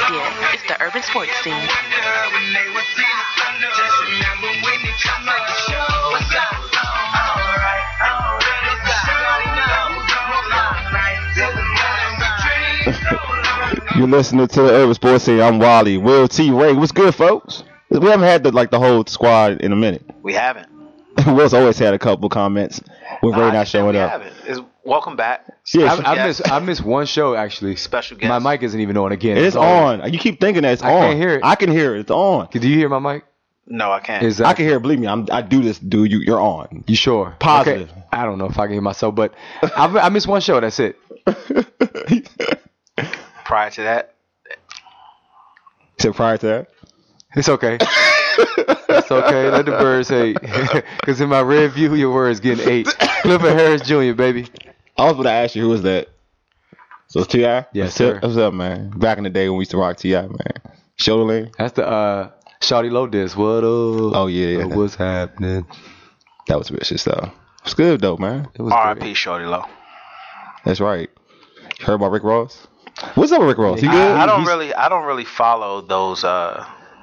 Yeah, it's the Urban Sports Scene. You're listening to the Urban Sports Scene. I'm Wally. Will T. Ray. What's good, folks? We haven't had the whole squad in a minute. We haven't. Will's always had a couple comments with Ray not showing up. Welcome back. Yeah, I missed one show actually. Special guest. My mic isn't even on again. It's on. You keep thinking that it's on. I can't hear it. I can hear it. It's on. Do you hear my mic? No, I can't. Exactly. I can hear it. Believe me, I do this, dude. You're on. You sure? Positive. Okay. I don't know if I can hear myself, but I missed one show. That's it. Prior to that? So prior to that? It's okay. It's okay. Let the birds say. Because in my rear view, your word's getting 8. Clifford Harris Jr., baby. I was going to ask you, who was that? So it's T.I.? Yes, sir. What's up, man? Back in the day when we used to rock T.I., man. Shoulder Lane? That's the Shawty Low disc. What up? Oh, yeah. What's happening? That was vicious, though. It's good, though, man. It was R.I.P. Shorty Low. That's right. You heard about Rick Ross? What's up with Rick Ross? He good? I don't really follow those. I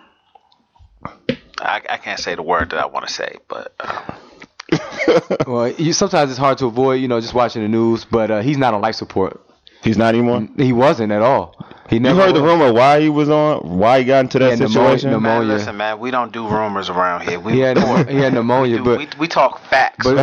can't say the word that I want to say, but. Well, sometimes it's hard to avoid, just watching the news. But he's not on life support. He's not anymore. He wasn't at all. He never. You heard the rumor why he was on? Why he got into that situation? Pneumonia. Man, listen, man, we don't do rumors around here. He had pneumonia, but we talk facts. But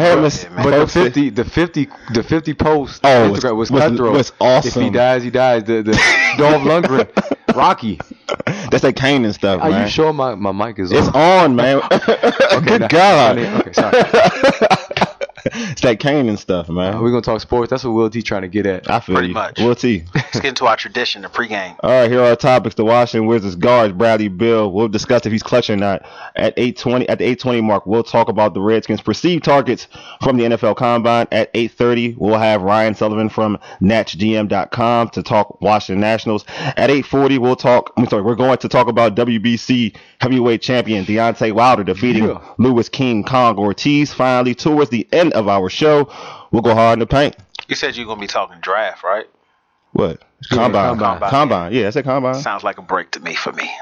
the 50 post on Instagram was cutthroat. Was awesome. If he dies, he dies. The Dolph Lundgren, Rocky. That's that Kanan stuff, man. Are you sure my mic is on? It's on, man. Good God. Okay, sorry. It's that Kanan stuff, man. We're going to talk sports. That's what Will T trying to get at. I feel Pretty you. much. Will T. Let's get into our tradition, the pregame. All right, here are our topics. The Washington Wizards guards, Bradley Beal. We'll discuss if he's clutch or not. At the 8:20 mark, we'll talk about the Redskins' perceived targets from the NFL Combine. At 8:30, we'll have Ryan Sullivan from NatchGM.com to talk Washington Nationals. At 8:40, we're going to talk about WBC heavyweight champion Deontay Wilder defeating Louis King Kong Ortiz. Finally, towards the end of our show, we'll go hard in the paint. You said you're going to be talking draft, right? What? Combine. Yeah, I said Combine. Sounds like a break to me for me.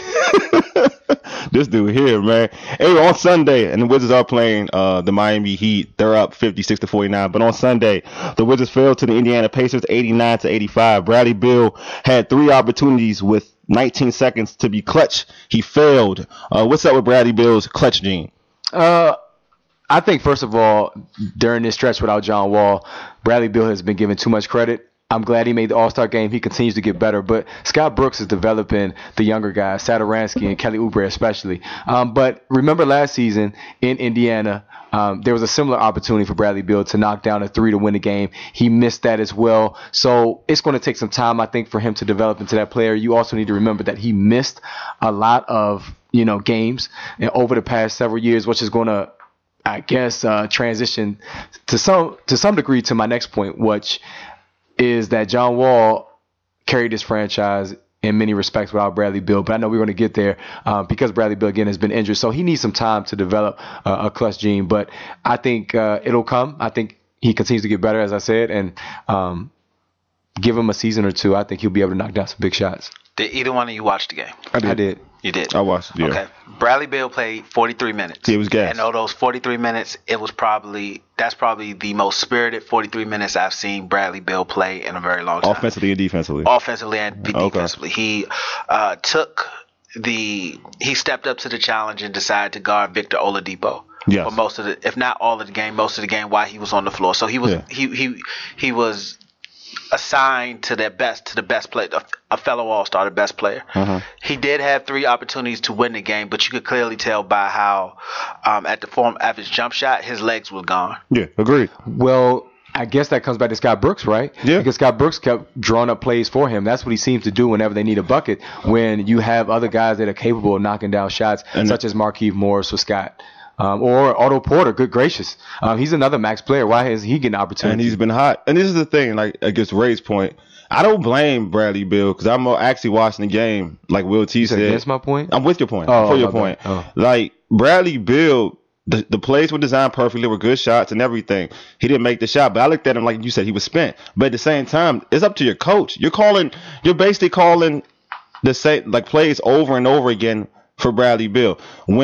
This dude here, man. Anyway, on Sunday, and the Wizards are playing the Miami Heat. They're up 56-49. But on Sunday, the Wizards fell to the Indiana Pacers 89-85. Bradley Beal had 3 opportunities with 19 seconds to be clutch. He failed. What's up with Bradley Beal's clutch gene? I think, first of all, during this stretch without John Wall, Bradley Beal has been given too much credit. I'm glad he made the All-Star game. He continues to get better. But Scott Brooks is developing the younger guys, Satoransky and Kelly Oubre especially. But remember last season in Indiana, there was a similar opportunity for Bradley Beal to knock down a 3 to win the game. He missed that as well. So it's going to take some time, I think, for him to develop into that player. You also need to remember that he missed a lot of games over the past several years, which is going to, I guess, transition to some degree to my next point, which is that John Wall carried this franchise in many respects without Bradley Beal. But I know we're going to get there because Bradley Beal, again, has been injured. So he needs some time to develop a clutch gene. But I think it'll come. I think he continues to get better, as I said. And give him a season or two, I think he'll be able to knock down some big shots. Did either one of you watch the game? I did. You did? I watched it, yeah. Okay. Bradley Beal played 43 minutes. It was gas. And of those 43 minutes, that's probably the most spirited 43 minutes I've seen Bradley Beal play in a very long time. Offensively and defensively. Offensively and defensively. He he stepped up to the challenge and decided to guard Victor Oladipo. Yes. For most of the, if not all of the game, most of the game while he was on the floor. So he was he was assigned to the best player, a fellow All-Star, the best player. Uh-huh. He did have 3 opportunities to win the game, but you could clearly tell by how at his jump shot, his legs were gone. Yeah, agreed. Well, I guess that comes back to Scott Brooks, right? Yeah. Because Scott Brooks kept drawing up plays for him. That's what he seems to do whenever they need a bucket, when you have other guys that are capable of knocking down shots, such as Markieff Morris or Scott. Or Otto Porter, good gracious. He's another max player. Why is he getting opportunities? And he's been hot. And this is the thing, like, against Ray's point, I don't blame Bradley Beal because I'm actually watching the game, like Will T said. Against my point? I'm with your point. For your point. Like, Bradley Beal, the plays were designed perfectly, were good shots and everything. He didn't make the shot, but I looked at him like you said, he was spent. But at the same time, it's up to your coach. You're basically calling the same plays over and over again for Bradley Beal.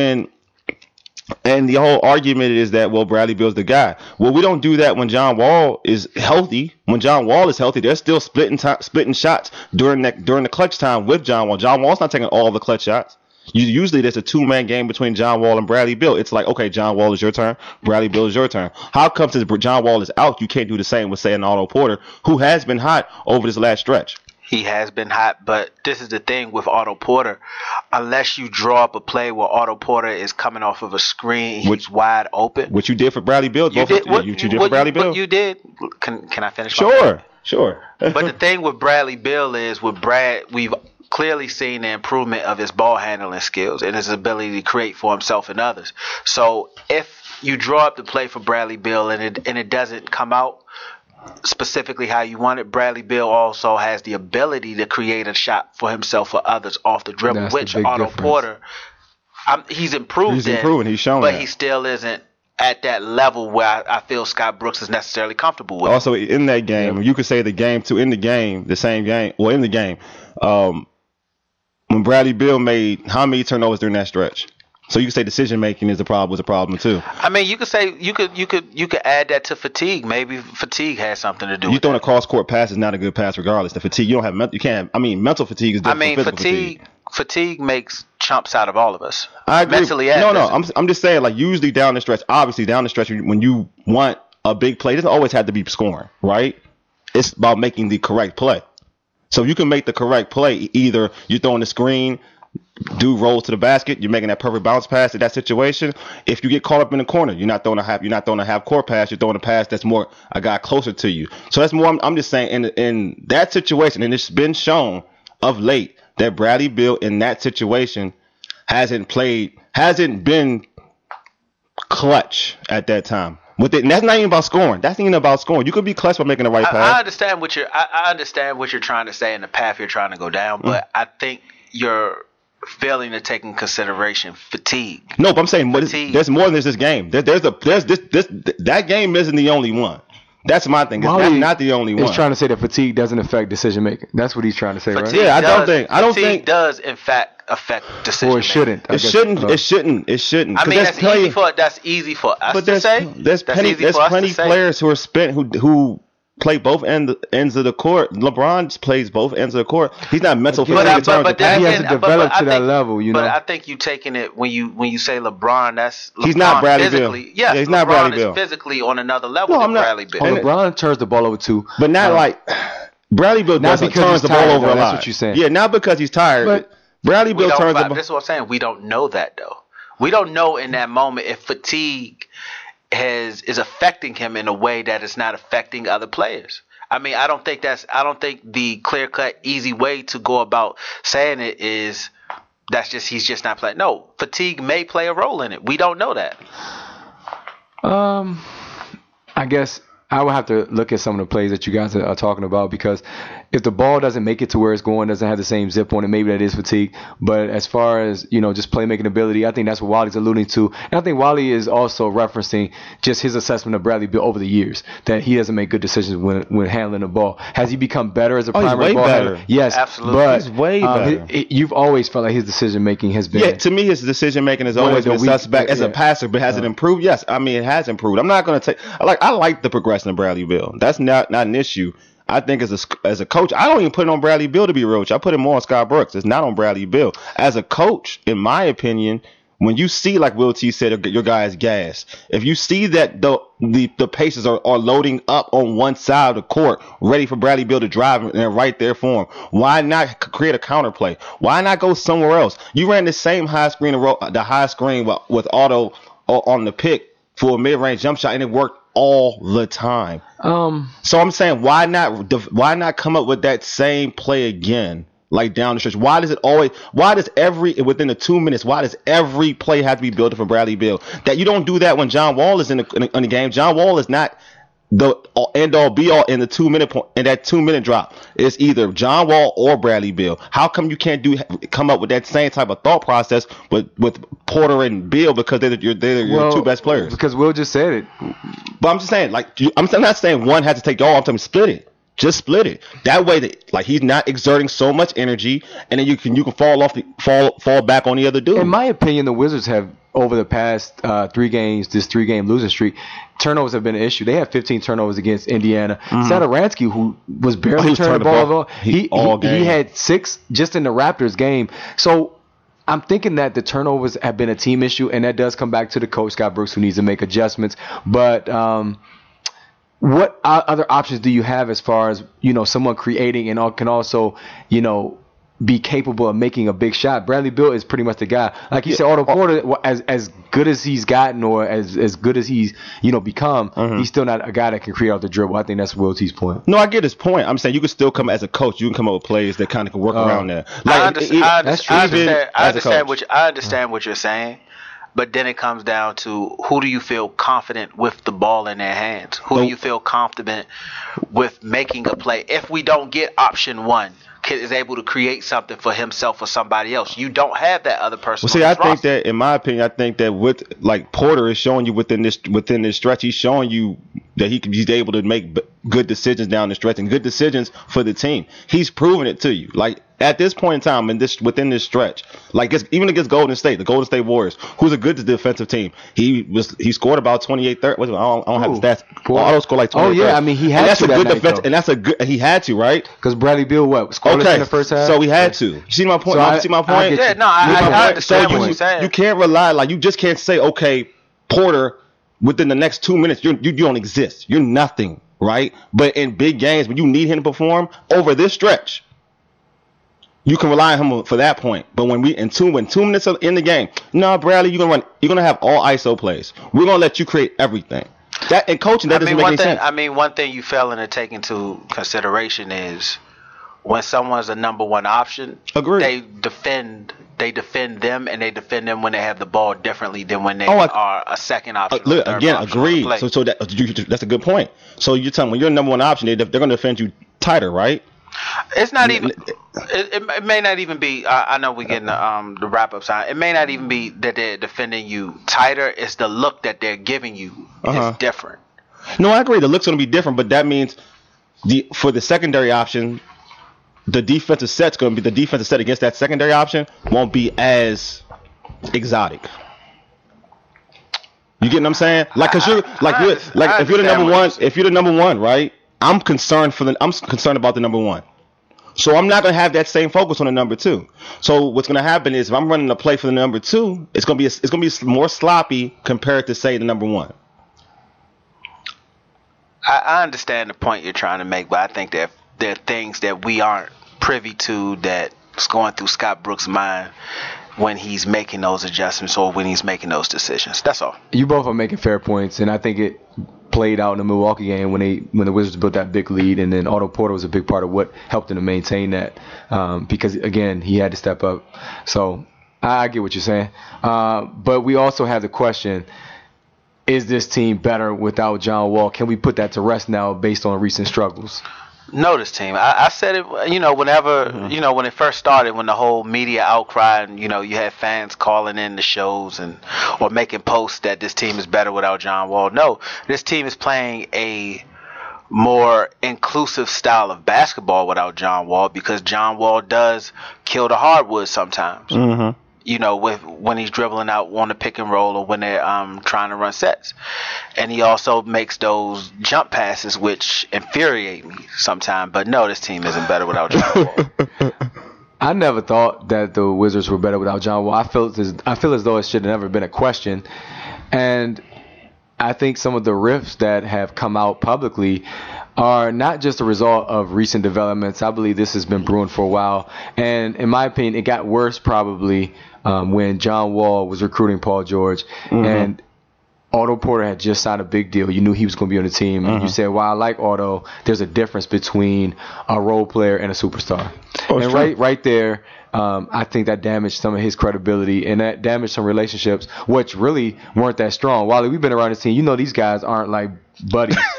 And the whole argument is that, well, Bradley Beal's the guy. Well, we don't do that when John Wall is healthy. When John Wall is healthy, they're still splitting shots during the clutch time with John Wall. John Wall's not taking all the clutch shots. Usually there's a two-man game between John Wall and Bradley Beal. It's like, okay, John Wall is your turn, Bradley Beal is your turn. How come since John Wall is out, you can't do the same with, say, an Otto Porter, who has been hot over this last stretch? He has been hot, but this is the thing with Otto Porter. Unless you draw up a play where Otto Porter is coming off of a screen, he's wide open. What you did for Bradley Beal. You did for Bradley Beal. What you did. Can I finish? Sure. But the thing with Bradley Beal is, with Brad, we've clearly seen the improvement of his ball handling skills and his ability to create for himself and others. So if you draw up the play for Bradley Beal and it doesn't come out specifically how you want it, Bradley Beal also has the ability to create a shot for himself or others off the dribble, That's which the big Otto difference. Porter, he's improved. He's shown but that. he still isn't at that level where I feel Scott Brooks is necessarily comfortable with. Also, in that game, you could say the same game. Well, in the game, when Bradley Beal made how many turnovers during that stretch? So you could say decision making was a problem too. I mean, you could say you could add that to fatigue. Maybe fatigue has something to do. You throwing a cross court pass is not a good pass, regardless. The fatigue, you don't have mental fatigue is different. From physical fatigue makes chumps out of all of us. I agree. Mentally, I'm just saying, like, usually down the stretch, obviously down the stretch, when you want a big play, it doesn't always have to be scoring, right? It's about making the correct play. So you can make the correct play. Either you're throwing the screen, dude rolls to the basket, you're making that perfect bounce pass in that situation. If you get caught up in the corner, you're not throwing a half court pass, you're throwing a pass that's more a guy closer to you. So that's more. I'm just saying in that situation, and it's been shown of late that Bradley Beal in that situation hasn't been clutch at that time. And that's not even about scoring. That's not even about scoring. You could be clutch by making the right pass. I understand what you're trying to say and the path you're trying to go down, but I think you're failing to take in consideration fatigue. No, but I'm saying there's more than this game. That game isn't the only one. That's my thing. That's not the only one. He's trying to say that fatigue doesn't affect decision making. That's what he's trying to say, right? Yeah, I don't think fatigue does in fact affect decision making. Or it shouldn't. It shouldn't. I mean, that's easy for us to say. There's plenty players who are who play both ends of the court. LeBron plays both ends of the court. He's not mental fatigue in terms of he hasn't developed to that level, you know. But I think you taking it when you say LeBron, that's LeBron he's not Bradley Beal. Yeah, he's LeBron not Bradley Beal. is physically on another level than Bradley Beal. LeBron turns the ball over too, but not like Bradley Beal doesn't turn the ball over a lot. That's what you're saying. Yeah, not because he's tired. But Bradley Beal turns the ball. That's what I'm saying. We don't know that though. We don't know in that moment if fatigue is affecting him in a way that it's not affecting other players. I mean, I don't think the clear-cut, easy way to go about saying it is he's just not playing. No, fatigue may play a role in it. We don't know that. I guess I would have to look at some of the plays that you guys are talking about, because if the ball doesn't make it to where it's going, doesn't have the same zip on it, maybe that is fatigue. But as far as, just playmaking ability, I think that's what Wally's alluding to. And I think Wally is also referencing just his assessment of Bradley Beal over the years, that he doesn't make good decisions when handling the ball. Has he become better as a primary ball handler? Yes, absolutely. But he's way better. You've always felt like his decision making has been. Yeah, to me, his decision making has always been suspect as a passer. But has it improved? Yes, I mean it has improved. I'm not going to take. I like the progression of Bradley Beal. That's not an issue. I think as a coach, I don't even put it on Bradley Beal to be roach. I put it more on Scott Brooks. It's not on Bradley Beal. As a coach, in my opinion, when you see, like Will T said, your guy is gas. If you see that the Pacers are loading up on one side of the court, ready for Bradley Beal to drive and they're right there for him, why not create a counterplay? Why not go somewhere else? You ran the same high screen with Otto on the pick for a mid-range jump shot, and it worked all the time. So I'm saying, why not come up with that same play again, like down the stretch? Why does within the 2 minutes, why does every play have to be built up for Bradley Beal? That you don't do that when John Wall is in the game. John Wall is not the end all be all in the 2 minute point, in that 2 minute drop. It's either John Wall or Bradley Beal. How come you can't come up with that same type of thought process with Porter and Beal, because they're your two best players? Because Will just said it. But I'm just saying, I'm not saying one has to take all. I'm saying split it. Just split it. That way, like he's not exerting so much energy, and then you can fall back on the other dude. In my opinion, the Wizards have over the past 3 games, this 3-game losing streak, turnovers have been an issue. They had 15 turnovers against Indiana. Satoransky, who was barely turning the ball over, he had 6 just in the Raptors game. So I'm thinking that the turnovers have been a team issue, and that does come back to the coach, Scott Brooks, who needs to make adjustments. But what other options do you have as far as, someone creating and can also, be capable of making a big shot? Bradley Beal is pretty much the guy. Like you said, Otto Porter, as good as he's gotten or as good as he's, become, he's still not a guy that can create out the dribble. I think that's Will T's point. No, I get his point. I'm saying you can still come as a coach. You can come up with plays that kind of can work around that. I understand what you're saying. But then it comes down to who do you feel confident with the ball in their hands? Who do you feel confident with making a play? If we don't get option 1, kid is able to create something for himself or somebody else. You don't have that other person. Well, see, I think that, in my opinion, I think that with like Porter is showing you within this stretch, he's showing you that he's able to make good decisions down the stretch and good decisions for the team. He's proven it to you. Like at this point in time, within this stretch, like even against Golden State, the Golden State Warriors, who's a good defensive team, he scored about 28. 30. I don't have the stats. Otto scored like 28. Oh yeah, I mean he had and that's to a good defense, and that's a good. He had to, right? Because Bradley Beal scored in the first half. So he had to. You see my point? So I understand what you're saying. You can't rely you just can't say, okay, Porter, within the next 2 minutes, you don't exist. You're nothing, right? But in big games, when you need him to perform over this stretch, you can rely on him for that point. But when 2 minutes in the game, no, Bradley, you're gonna have all ISO plays. We're gonna let you create everything. That in coaching, that doesn't make any sense. I mean, one thing you fail to take into consideration is when someone's a number 1 option, they defend them, and they defend them when they have the ball differently than when they are a second option. Agreed. So that's a good point. So you're telling me when you're a number 1 option, they're going to defend you tighter, right? It's not even. It may not even be. I know we're getting the wrap up sign. It may not even be that they're defending you tighter. It's the look that they're giving you is different. No, I agree. The look's going to be different, but that means for the secondary option, the defensive set against that secondary option won't be as exotic. You get what I'm saying? Like, cause if you're the number one, right? I'm concerned about the number 1. So I'm not gonna have that same focus on the number 2. So what's gonna happen is if I'm running a play for the number 2, it's gonna be more sloppy compared to say the number 1. I understand the point you're trying to make, but I think that there are things that we aren't privy to that's going through Scott Brooks' mind when he's making those adjustments or when he's making those decisions. That's all. You both are making fair points, and I think it played out in the Milwaukee game when the Wizards built that big lead, and then Otto Porter was a big part of what helped them to maintain that because, again, he had to step up. So I get what you're saying. But we also have the question, is this team better without John Wall? Can we put that to rest now based on recent struggles? No, this team. I said it, whenever, when it first started, when the whole media outcry and, you had fans calling in the shows or making posts that this team is better without John Wall. No, this team is playing a more inclusive style of basketball without John Wall because John Wall does kill the hardwood sometimes. Mm-hmm. When he's dribbling out on the pick and roll or when they're trying to run sets. And he also makes those jump passes, which infuriate me sometimes. But no, this team isn't better without John Wall. I never thought that the Wizards were better without John Wall. I feel as though it should have never been a question. And I think some of the rifts that have come out publicly are not just a result of recent developments. I believe this has been brewing for a while. And in my opinion, it got worse probably when John Wall was recruiting Paul George. Mm-hmm. And Otto Porter had just signed a big deal. You knew he was going to be on the team. Mm-hmm. And you said, well, I like Otto. There's a difference between a role player and a superstar. And right there, I think that damaged some of his credibility and that damaged some relationships, which really weren't that strong. Wally, we've been around this team. These guys aren't like buddies.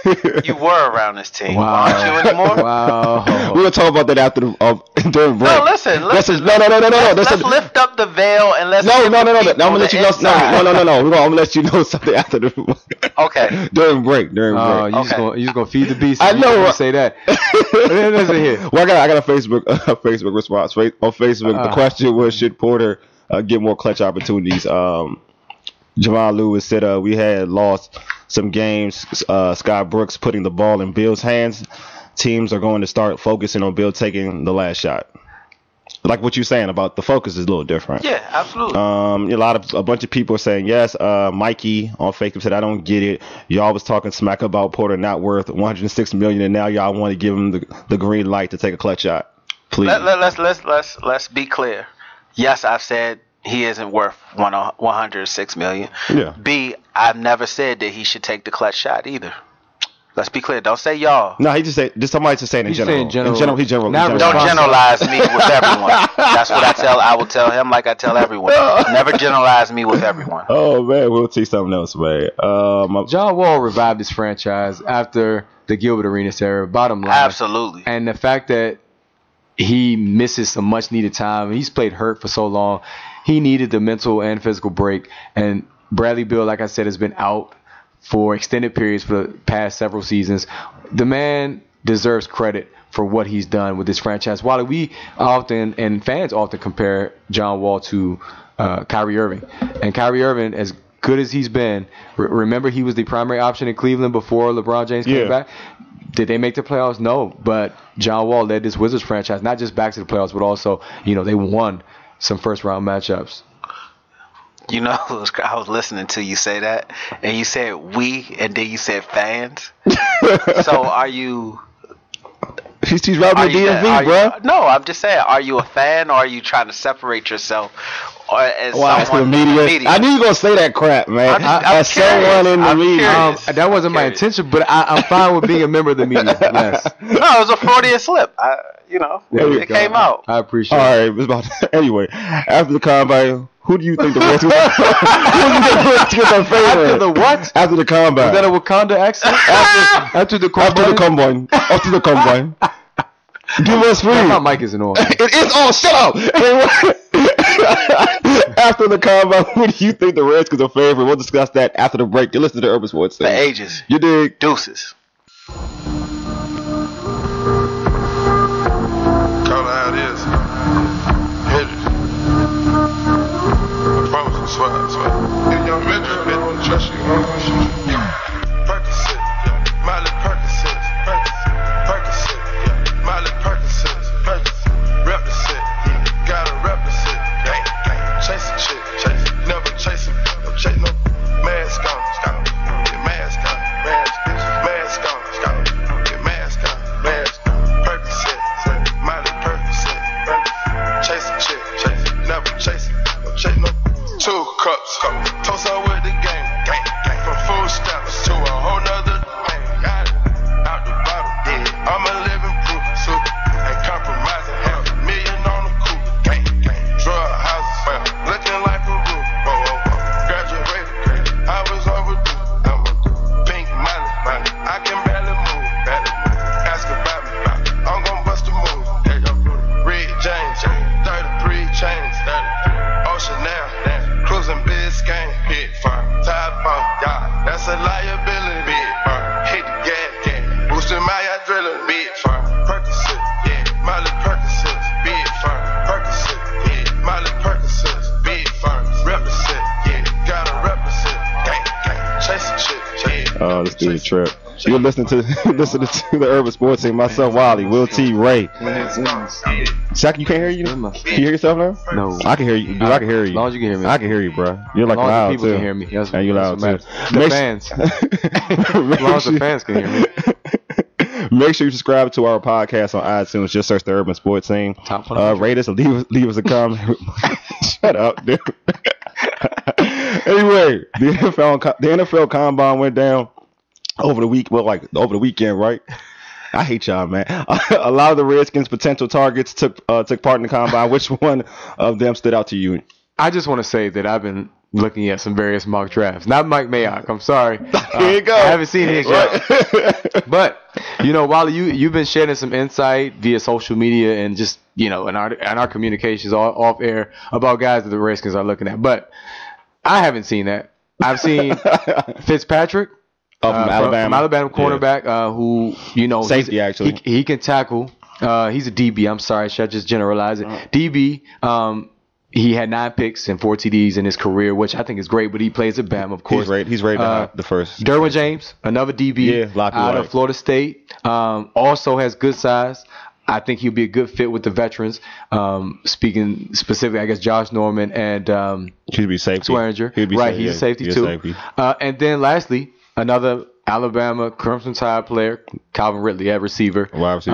You were around this team. Wow. Aren't you anymore? Wow. We're gonna talk about that after during break. No, listen. Let's Lift up the veil and let's. No. I'm give gonna people let you the know. inside. No. I'm gonna let you know something after the. Okay. During break. You just gonna feed the beast. I know. You say that. Listen here. Well, I got a Facebook response. On Facebook, the question was, should Porter get more clutch opportunities? Javon Lewis said we had lost some games. Scott Brooks putting the ball in Bill's hands. Teams are going to start focusing on Bill taking the last shot. Like what you're saying about the focus is a little different. Yeah, absolutely. A bunch of people are saying yes. Mikey on Facebook said, I don't get it. Y'all was talking smack about Porter not worth $106 million, and now y'all want to give him the green light to take a clutch shot. Please. Let's be clear. Yes, I've said he isn't worth $106 million. Yeah. B, I've never said that he should take the clutch shot either. Let's be clear. Don't say y'all. No, he just somebody just saying in general. In general. Don't generalize me with everyone. That's what I will tell him like I tell everyone. Never generalize me with everyone. Oh man, we'll see something else, man. John Wall revived his franchise after the Gilbert Arenas era. Bottom line, absolutely. And the fact that he misses some much needed time. He's played hurt for so long. He needed the mental and physical break. And Bradley Beal, like I said, has been out for extended periods for the past several seasons. The man deserves credit for what he's done with this franchise. While we often, and fans often, compare John Wall to Kyrie Irving. And Kyrie Irving, as good as he's been, remember he was the primary option in Cleveland before LeBron James came back? Did they make the playoffs? No. But John Wall led this Wizards franchise not just back to the playoffs, but also, they won some first-round matchups. I was listening to you say that, and you said we, and then you said fans. So are you? He's rapping the DMV, bro. No, I'm just saying. Are you a fan, or are you trying to separate yourself, or as someone in the media? I knew you were gonna say that crap, man. As someone in the media, that wasn't my intention, but I'm fine with being a member of the media. Yes. No, it was a Freudian slip. It came out. I appreciate it. All right, anyway, after the combine, who do you think the Redskins are favorite? After the what? After the combine. Is that a Wakanda accent? After the combine? After the combine. Give us free. My mic isn't on. It is on. Shut up. After the combine, who do you think the Redskins are favorite? We'll discuss that after the break. You listen to the Urban Sports Thing. The ages. You dig? Deuces. Swear. If young Metro, they don't trust you. Percocet, Miley Percocet, Miley Percocet, rep the set, gotta rep the set, gang, chase a chick, never chasing, chase no mask on, get mask on, mask on, get mask on, Percocet, Miley Percocet, chase a chick, never chasing, chase no. 2 cups, toast up with the gang, from food stamps to a whole nother thing. Got it, out the bottle, I'm a living proof, super, ain't compromising, $500,000 on the coupe, gang, drug houses, looking like a roof, graduated, I was overdue, pink Miley, I can barely move, ask about me, I'm gon' bust a move, Red James, 33 chains, Ocean now, cruising Biscayne, hit fire, top off, that's a liability, big fire, hit the gas, boosting my adrenaline, big fire, Percocet, Miley Percocet, big fire, Percocet, Miley Percocet, big fire, represent, gotta represent, gang, chase a chick, let's do the trip. You're listening to the Urban Sports Team. Myself, Wally, Will T, Ray. Shaq, you can't hear you? Can you hear yourself now? No. I can hear you. I can hear you. As long as you can hear me. I can hear you, bro. You're like loud, people too. Can hear me. That's and you're loud, too. The fans. As long as the fans can hear me. Make sure you subscribe to our podcast on iTunes. Just search the Urban Sports Team. Rate us and leave us a comment. Shut up, dude. Anyway, the NFL Combine went down over the week. Well, over the weekend, right? I hate y'all, man. A lot of the Redskins' potential targets took part in the Combine. Which one of them stood out to you? I just want to say that I've been looking at some various mock drafts. Not Mike Mayock. I'm sorry. Here you go. I haven't seen his yet. But, Wally, you've been sharing some insight via social media and just, in our communications off air about guys that the Redskins are looking at. But I haven't seen that. I've seen Fitzpatrick. From Alabama cornerback, who, safety, actually. He can tackle. He's a DB. I'm sorry. Should I just generalize it? DB. He had 9 picks and 4 TDs in his career, which I think is great, but he plays at Bama, of course. He's rated the first. Derwin James, another DB out of Florida State, also has good size. I think he'll be a good fit with the veterans. Speaking specifically, I guess Josh Norman and he'd be safety. Swearinger. He's a safety too. And then lastly, another Alabama Crimson Tide player, Calvin Ridley at receiver,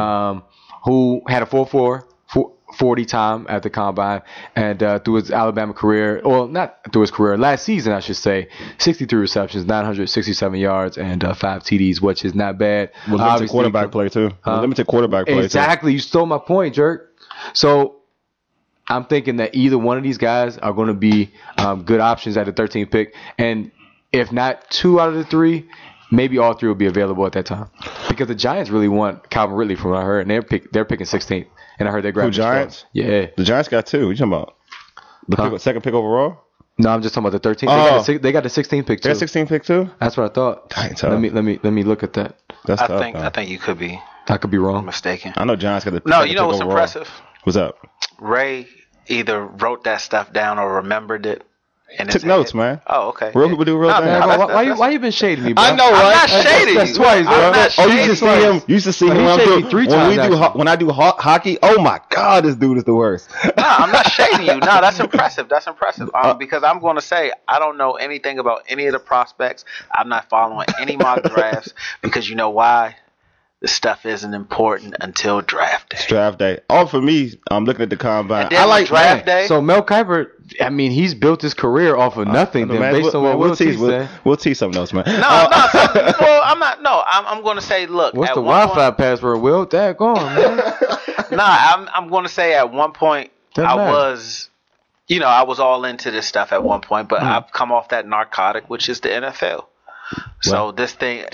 who had a 4.40 time at the combine, and through his Alabama career, well, not through his career, last season I should say, 63 receptions, 967 yards, and 5 TDs, which is not bad. Limited quarterback play too. Limited quarterback play exactly. You stole my point, Jerk. So I'm thinking that either one of these guys are going to be good options at the 13th pick, and if not 2 out of the 3, maybe all 3 will be available at that time, because the Giants really want Calvin Ridley, from what I heard, and they're picking 16th. And I heard they grabbed the Giants. Yeah, the Giants got 2. What you talking about? The second pick overall? No, I'm just talking about the 13th. They got the 16th pick too. They got 16th pick too. That's what I thought. Let me look at that. I think you could be. I could be wrong. Mistaken. I know Giants got the. No, you know what's impressive? What's up? Ray either wrote that stuff down or remembered it. And took notes, man. Oh, okay. Real people do real things. Why you been shading me, bro? I know, right? I'm not shading That's you. twice, bro. You used to see him. When I do hockey. Oh my God, this dude is the worst. No, I'm not shading you. No, that's impressive. Because I'm going to say I don't know anything about any of the prospects. I'm not following any mock drafts because you know why? The stuff isn't important until draft day. It's draft day. All for me, I'm looking at the combine. I like draft day. So Mel Kiper, he's built his career off of nothing. Based on what Will T said. We'll tease something else, man. I'm not. No, I'm going to say, look. What's the Wi-Fi password, Will? Dang on, man. I'm going to say at one point I was all into this stuff at one point, but I've come off that narcotic, which is the NFL. So this thing,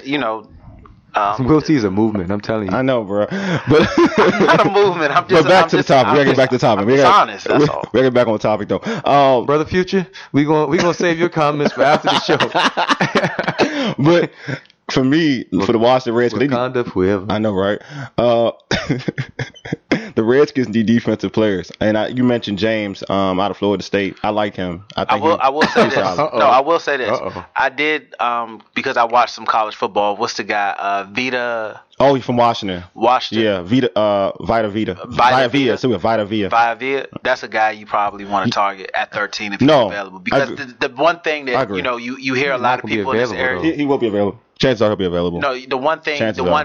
Will T is a movement, I'm telling you. I know, bro. But I'm not a movement. I'm just. But back to the topic. We're getting back to the topic. We're honest. That's all. We're getting back on the topic though. Brother Future, we gonna save your comments for after the show. But for me, for the Washington Redskins, I know, right? The Redskins need defensive players, and you mentioned James out of Florida State. I like him. I will say this. I will say this. I did because I watched some college football. What's the guy? Vita. Oh, he's from Washington. Yeah, Vita Vea. Vita Vea. That's a guy you probably want to target at 13 if he's available. Because the one thing that you hear a lot of people in this area. He will be available. Chances are he'll be available. No, the one thing,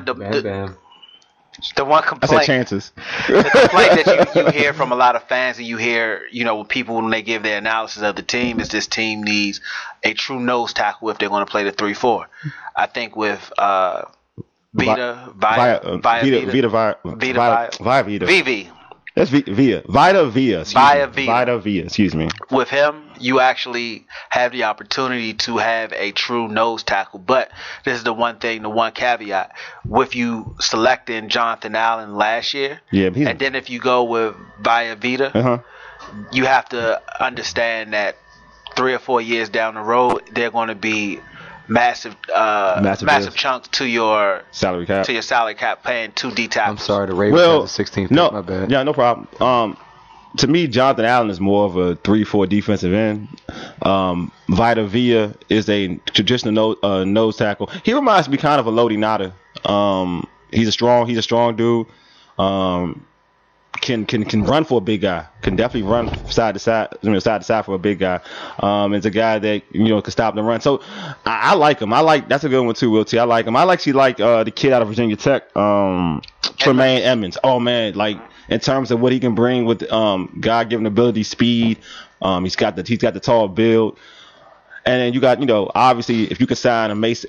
the one complaint. I said chances. The complaint that you hear from a lot of fans, and you hear, people when they give their analysis of the team, is this team needs a true nose tackle if they're going to play the 3-4. I think with Vita Vea. That's Vita Vea. Excuse me. With him, you actually have the opportunity to have a true nose tackle. But this is the one caveat. With you selecting Jonathan Allen last year, and then if you go with Vea, you have to understand that 3 or 4 years down the road, they're going to be massive chunks to your salary cap paying 2 D tackles. I'm sorry, the Ravens have the 16th. No, my bad. Yeah, no problem. To me, Jonathan Allen is more of a 3-4 defensive end. Vita Vea is a traditional nose tackle. He reminds me kind of a Lodi Nada. He's a strong dude. Can run for a big guy. Can definitely run side to side for a big guy. It's a guy that can stop the run. So I like him. That's a good one too, Will T. I like him. I like the kid out of Virginia Tech, Tremaine Edmonds. Oh man, in terms of what he can bring with God-given ability, speed. He's got the tall build. And then you got, obviously, if you could sign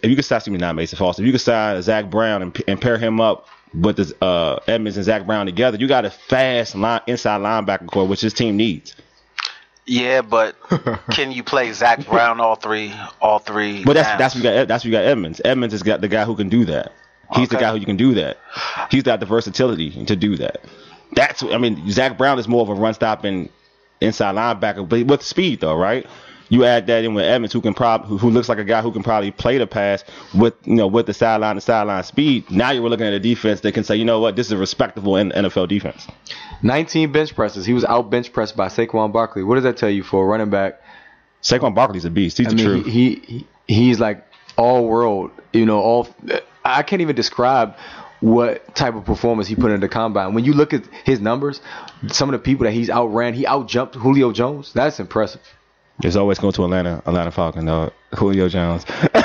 sign Zach Brown and pair him up with Edmonds and Zach Brown together, you got a fast inside linebacker core, which this team needs. Yeah, but can you play Zach Brown all three? But that's what you got Edmonds. Edmonds is got the guy who can do that. He's the guy who can do that. He's got the versatility to do that. Zach Brown is more of a run stopping inside linebacker, but with speed though, right? You add that in with Edmonds, who looks like a guy who can probably play the pass with the sideline to sideline speed. Now you're looking at a defense that can say, you know what, this is a respectable NFL defense. 19 bench presses. He was out bench pressed by Saquon Barkley. What does that tell you for a running back? Saquon Barkley's a beast. He's the truth. He's like all world. I can't even describe what type of performance he put in the combine. When you look at his numbers, some of the people that he's outran, he outjumped Julio Jones. That's impressive. It's always going to Atlanta Falcon, though. Julio Jones.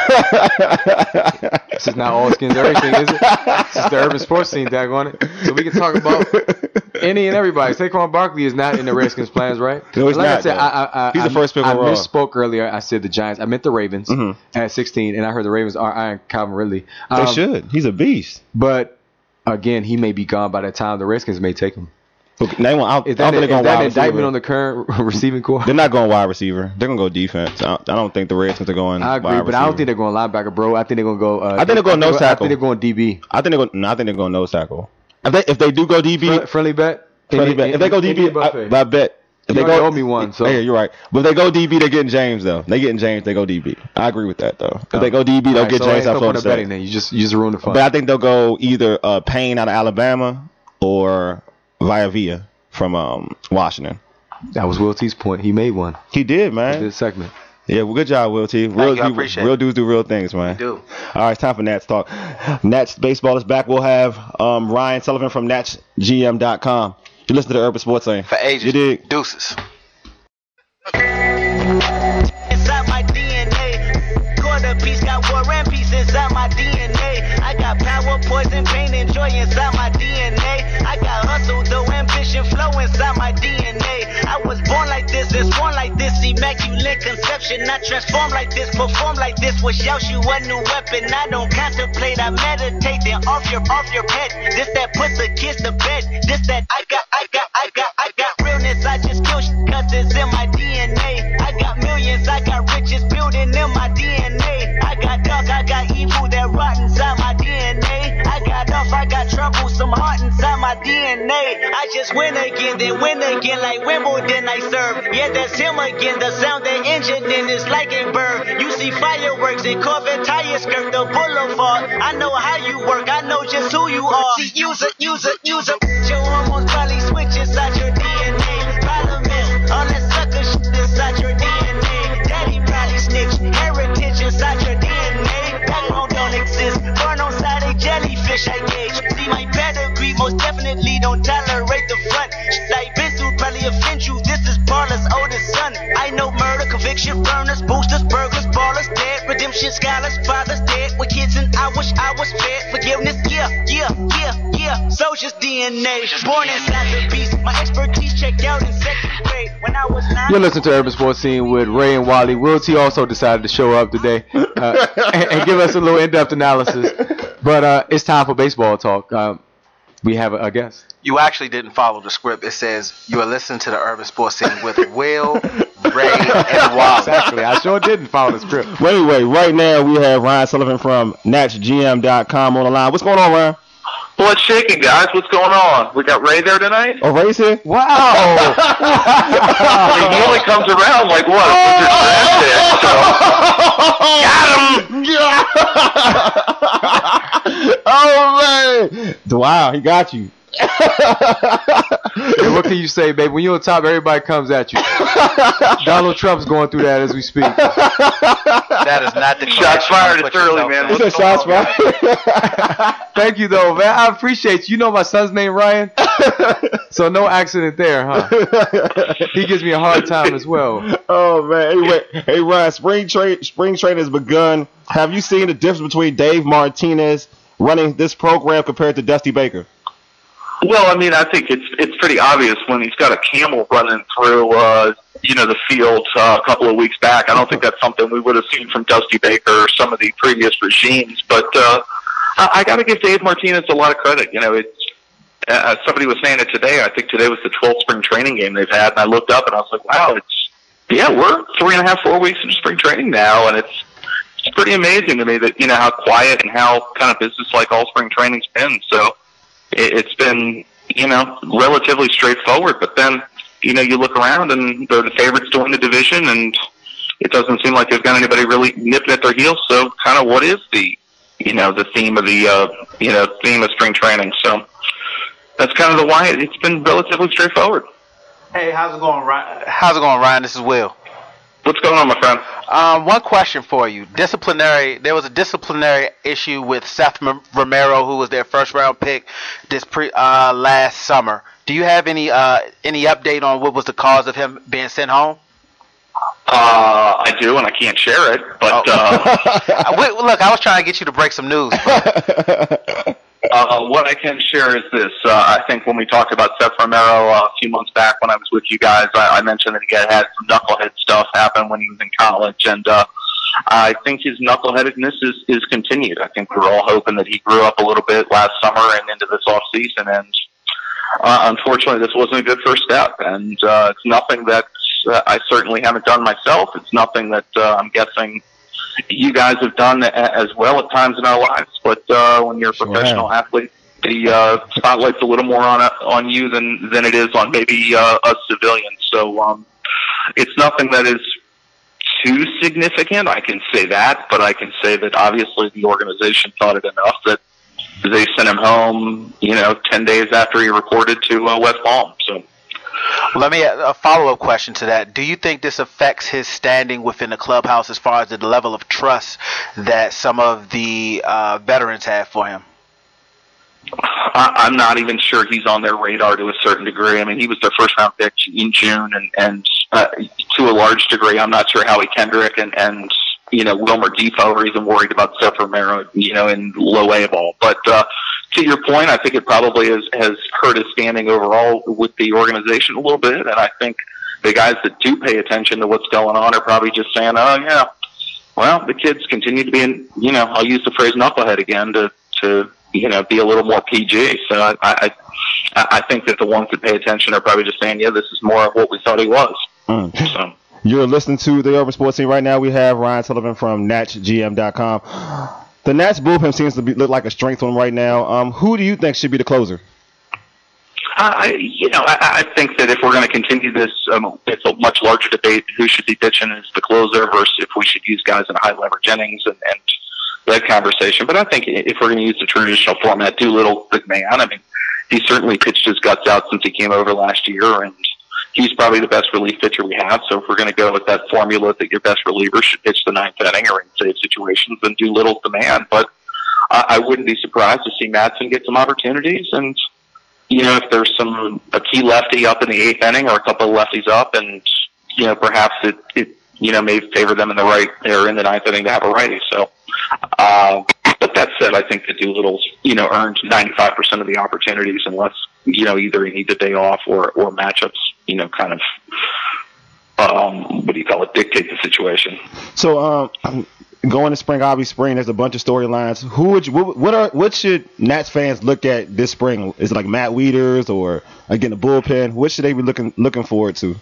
This is not all skins everything, is it? This is the urban sports scene, daggone it. So we can talk about any and everybody. Saquon Barkley is not in the Redskins' plans, right? No, he's not. I said, he's the first pick overall. I misspoke earlier. I said the Giants. I meant the Ravens at 16, and I heard the Ravens are eyeing Calvin Ridley. They should. He's a beast. But, again, he may be gone by the time the Redskins may take him. Is that an indictment on the current receiving core? They're not going wide receiver. They're going to go defense. I don't think the Redskins are going I agree, wide but receiver. I don't think they're going linebacker, bro. I think they're going to go I think they're going nose tackle. I think they're going DB. I think they're going nose tackle. If they do go DB. Friendly bet? If they go DB, I bet. If they owe me one. So. Yeah, you're right. But if they go DB, they're getting James, though. They go DB. I agree with that, though. If they go DB, they'll get James out of Florida State. You just ruined the fun. But I think they'll go either Payne out of Alabama or Villa from Washington. That was Will T's point. He made one. He did, man. This segment. Yeah, well, good job, Will T. Real dudes do real things, man. We do. All right, it's time for Nats talk. Nats baseball is back. We'll have Ryan Sullivan from NatsGM.com. You listen to the Urban Sports Scene. For ages. You dig? Deuces. Inside my DNA, quarter piece got war and peace inside my DNA. I got power, poison, pain, and joy inside my DNA. I got hustle, though ambition, flow inside my DNA. I was born like this, and born like this, immaculate conception. I transform like this, perform like this. Was Yaoshu a new weapon? I don't contemplate, I meditate. Then off your pet. This that put the kids to bed. This that I got realness. I just kill shit 'cause it's in my DNA. I got millions, I got riches building in my DNA. I got dark, I got evil that rot inside my DNA. I got off, I got trouble, some heart inside my DNA. I just win again, then win again like Wimbledon I serve. Yeah, that's him again. The sound that engine in is like a bird. You see fireworks and Corvette tires skirt the boulevard. I know how you work, I know just who you are. See, use it. Your hormones probably switch inside your DNA. Problem is, all that sucker shit inside your DNA. Daddy probably snitch, heritage inside your DNA. Backbone don't exist, burn on side a jellyfish I gauge. See my pedigree, most definitely don't tolerate the front. Shit I been through probably offend you, this is Parler's oldest son. I know murder, conviction, burners, boosters, burglars, ballers, dead, redemption, scholars, fathers dead. With kids and I wish I was fed. Forgiveness, yeah. Soldier's DNA, born inside the beast. My expertise checked out in second grade when I was 9. You're listening to Urban Sports Scene with Ray and Wally. Will T also decided to show up today and give us a little in-depth analysis. But it's time for baseball talk. We have a guest. You actually didn't follow the script. It says you are listening to the Urban Sports Scene with Will, Ray, and Wally. Exactly. I sure didn't follow the script. Well, anyway, right now we have Ryan Sullivan from NatsGM.com on the line. What's going on, Ryan? What's shaking, guys? What's going on? We got Ray there tonight? Oh, Ray's here? Wow. I mean, he only comes around like what? Got him! Oh, man. Wow, he got you. And what can you say, baby? When you're on top, everybody comes at you. Donald Trump's going through that as we speak. That is not the shots fired. It's early, man. He said shots fired. Thank you, though, man. I appreciate you. You know my son's name, Ryan? So no accident there, huh? He gives me a hard time as well. Oh, man. Anyway, hey, Ryan, spring training has begun. Have you seen the difference between Dave Martinez running this program compared to Dusty Baker? Well, I mean, I think it's pretty obvious when he's got a camel running through, the fields a couple of weeks back. I don't think that's something we would have seen from Dusty Baker or some of the previous regimes. But I got to give Dave Martinez a lot of credit. Somebody was saying it today. I think today was the 12th spring training game they've had, and I looked up and I was like, wow, Yeah, we're 3.5, 4 weeks into spring training now, and it's pretty amazing to me that, how quiet and how kind of business-like all spring training's been. So it's been, relatively straightforward. But then, you look around and they're the favorites to win the division, and it doesn't seem like they've got anybody really nipping at their heels. So kind of what is the, the theme of theme of spring training? So that's kind of the why. It's been relatively straightforward. Hey, how's it going, Ryan? This is Will. What's going on, my friend? One question for you. There was a disciplinary issue with Seth Romero, who was their first-round pick last summer. Do you have any update on what was the cause of him being sent home? I do, and I can't share it. But look, I was trying to get you to break some news. What I can share is this. I think when we talked about Seth Romero a few months back when I was with you guys, I mentioned that he had some knucklehead stuff happen when he was in college, and I think his knuckleheadedness is continued. I think we were all hoping that he grew up a little bit last summer and into this off season, and unfortunately, this wasn't a good first step. And it's nothing that I certainly haven't done myself. It's nothing that I'm guessing you guys have done as well at times in our lives. But when you're a professional athlete, the spotlight's a little more on you than it is on maybe us civilians. So it's nothing that is too significant, I can say that, but I can say that obviously the organization thought it enough that they sent him home, 10 days after he reported to West Palm. So. Let me a follow-up question to that. Do you think this affects his standing within the clubhouse as far as the level of trust that some of the veterans have for him? I'm not even sure he's on their radar to a certain degree. I mean, he was their first-round pick in June, and to a large degree, I'm not sure Howie Kendrick and Wilmer Defoe are even worried about Seth Romero, in low A ball. But to your point, I think it probably has hurt his standing overall with the organization a little bit. And I think the guys that do pay attention to what's going on are probably just saying, oh, yeah, well, the kids continue to be I'll use the phrase knucklehead again to be a little more PG. So I think that the ones that pay attention are probably just saying, yeah, this is more of what we thought he was. So. You're listening to the Urban Sports Scene right now. We have Ryan Sullivan from NatchGM.com. The Nats bullpen seems to look like a strength for him right now. Who do you think should be the closer? I think that if we're going to continue this, it's a much larger debate who should be pitching as the closer versus if we should use guys in high leverage innings and that conversation. But I think if we're going to use the traditional format, Doolittle, big man. I mean, he certainly pitched his guts out since he came over last year, and he's probably the best relief pitcher we have. So if we're going to go with that formula that your best reliever should pitch the ninth inning or in save situations, then Doolittle's the man. But I wouldn't be surprised to see Madsen get some opportunities. And, if there's a key lefty up in the eighth inning or a couple of lefties up, and, perhaps it may favor them in the right or in the ninth inning to have a righty. So, but that said, I think that Doolittle's, earned 95% of the opportunities unless, either he needs a day off or matchups, kind of, dictate the situation. So, going to spring, obviously spring, there's a bunch of storylines. What should Nats fans look at this spring? Is it like Matt Wieters or again the bullpen? What should they be looking forward to?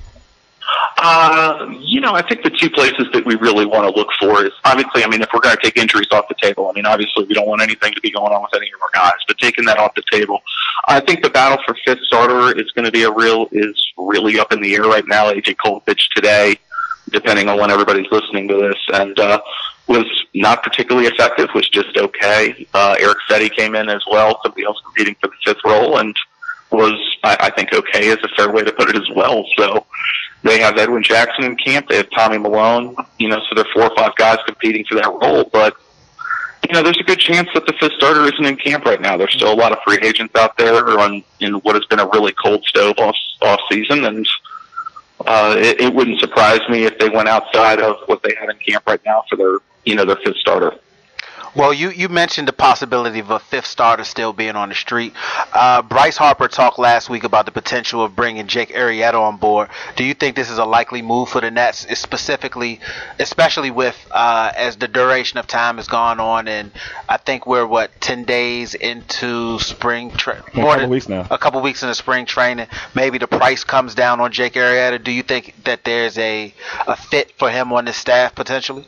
I think the two places that we really want to look for is obviously, if we're going to take injuries off the table, obviously we don't want anything to be going on with any of our guys, but taking that off the table, I think the battle for fifth starter is going to be really up in the air right now. AJ Cole pitched today, depending on when everybody's listening to this, and was not particularly effective, was just okay. Eric Fetty came in as well, somebody else competing for the fifth role, and was, I think, okay is a fair way to put it as well. So they have Edwin Jackson in camp. They have Tommy Malone, so there are 4 or 5 guys competing for that role. But, there's a good chance that the fifth starter isn't in camp right now. There's still a lot of free agents out there in what has been a really cold stove off season. And it wouldn't surprise me if they went outside of what they have in camp right now for their fifth starter. Well, you mentioned the possibility of a fifth starter still being on the street. Bryce Harper talked last week about the potential of bringing Jake Arrieta on board. Do you think this is a likely move for the Nets, especially with as the duration of time has gone on, and I think we're 10 days into spring training, A couple weeks now. A couple weeks into spring training. Maybe the price comes down on Jake Arrieta. Do you think that there's a fit for him on the staff potentially?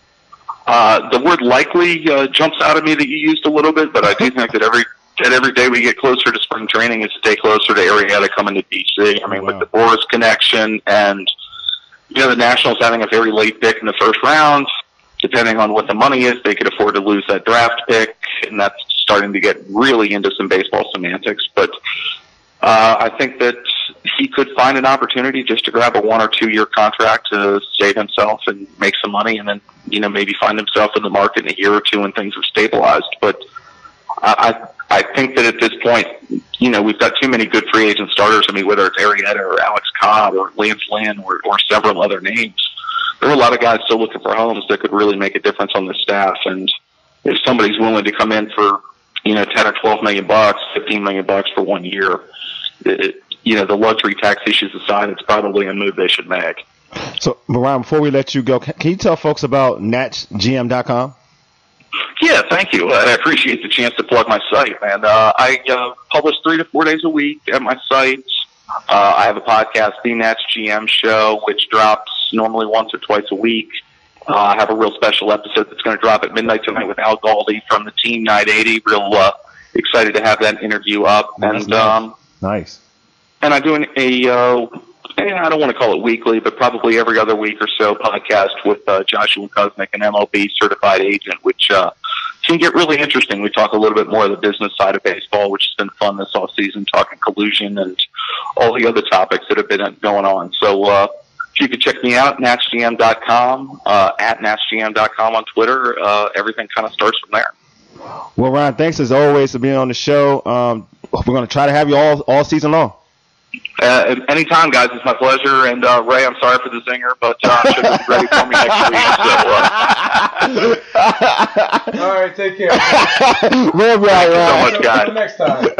The word likely jumps out at me that you used a little bit, but I do think that every day we get closer to spring training, it's a day closer to Arrieta coming to DC. I mean, with the Boris connection and, the Nationals having a very late pick in the first round, depending on what the money is, they could afford to lose that draft pick, and that's starting to get really into some baseball semantics. But I think that he could find an opportunity just to grab a 1 or 2 year contract to save himself and make some money, and then maybe find himself in the market in a year or two when things have stabilized. But I think that at this point, we've got too many good free agent starters. I mean, whether it's Arrieta or Alex Cobb or Lance Lynn or several other names, there are a lot of guys still looking for homes that could really make a difference on the staff. And if somebody's willing to come in for 10 or 12 $million, $15 million for 1 year, the luxury tax issues aside, it's probably a move they should make. So, Ryan, before we let you go, can you tell folks about NatchGM.com? Yeah, thank you. I appreciate the chance to plug my site, man. I publish 3 to 4 days a week at my site. I have a podcast, The Nats GM Show, which drops normally once or twice a week. I have a real special episode that's going to drop at midnight tonight with Al Galdi from the Team Night 80. Real excited to have that interview up. Nice. Nice. And I'm doing I don't want to call it weekly, but probably every other week or so podcast with Joshua Koznick, an MLB certified agent, which can get really interesting. We talk a little bit more of the business side of baseball, which has been fun this off season, talking collusion and all the other topics that have been going on. So if you could check me out, NatsGM.com, at NatsGM.com on Twitter. Everything kind of starts from there. Well, Ryan, thanks as always for being on the show. We're going to try to have you all season long. Anytime, guys. It's my pleasure. And Ray, I'm sorry for the zinger, but I'm sure you'll be ready for me next week. So, All right, take care. Well, thank you so much, guys. Next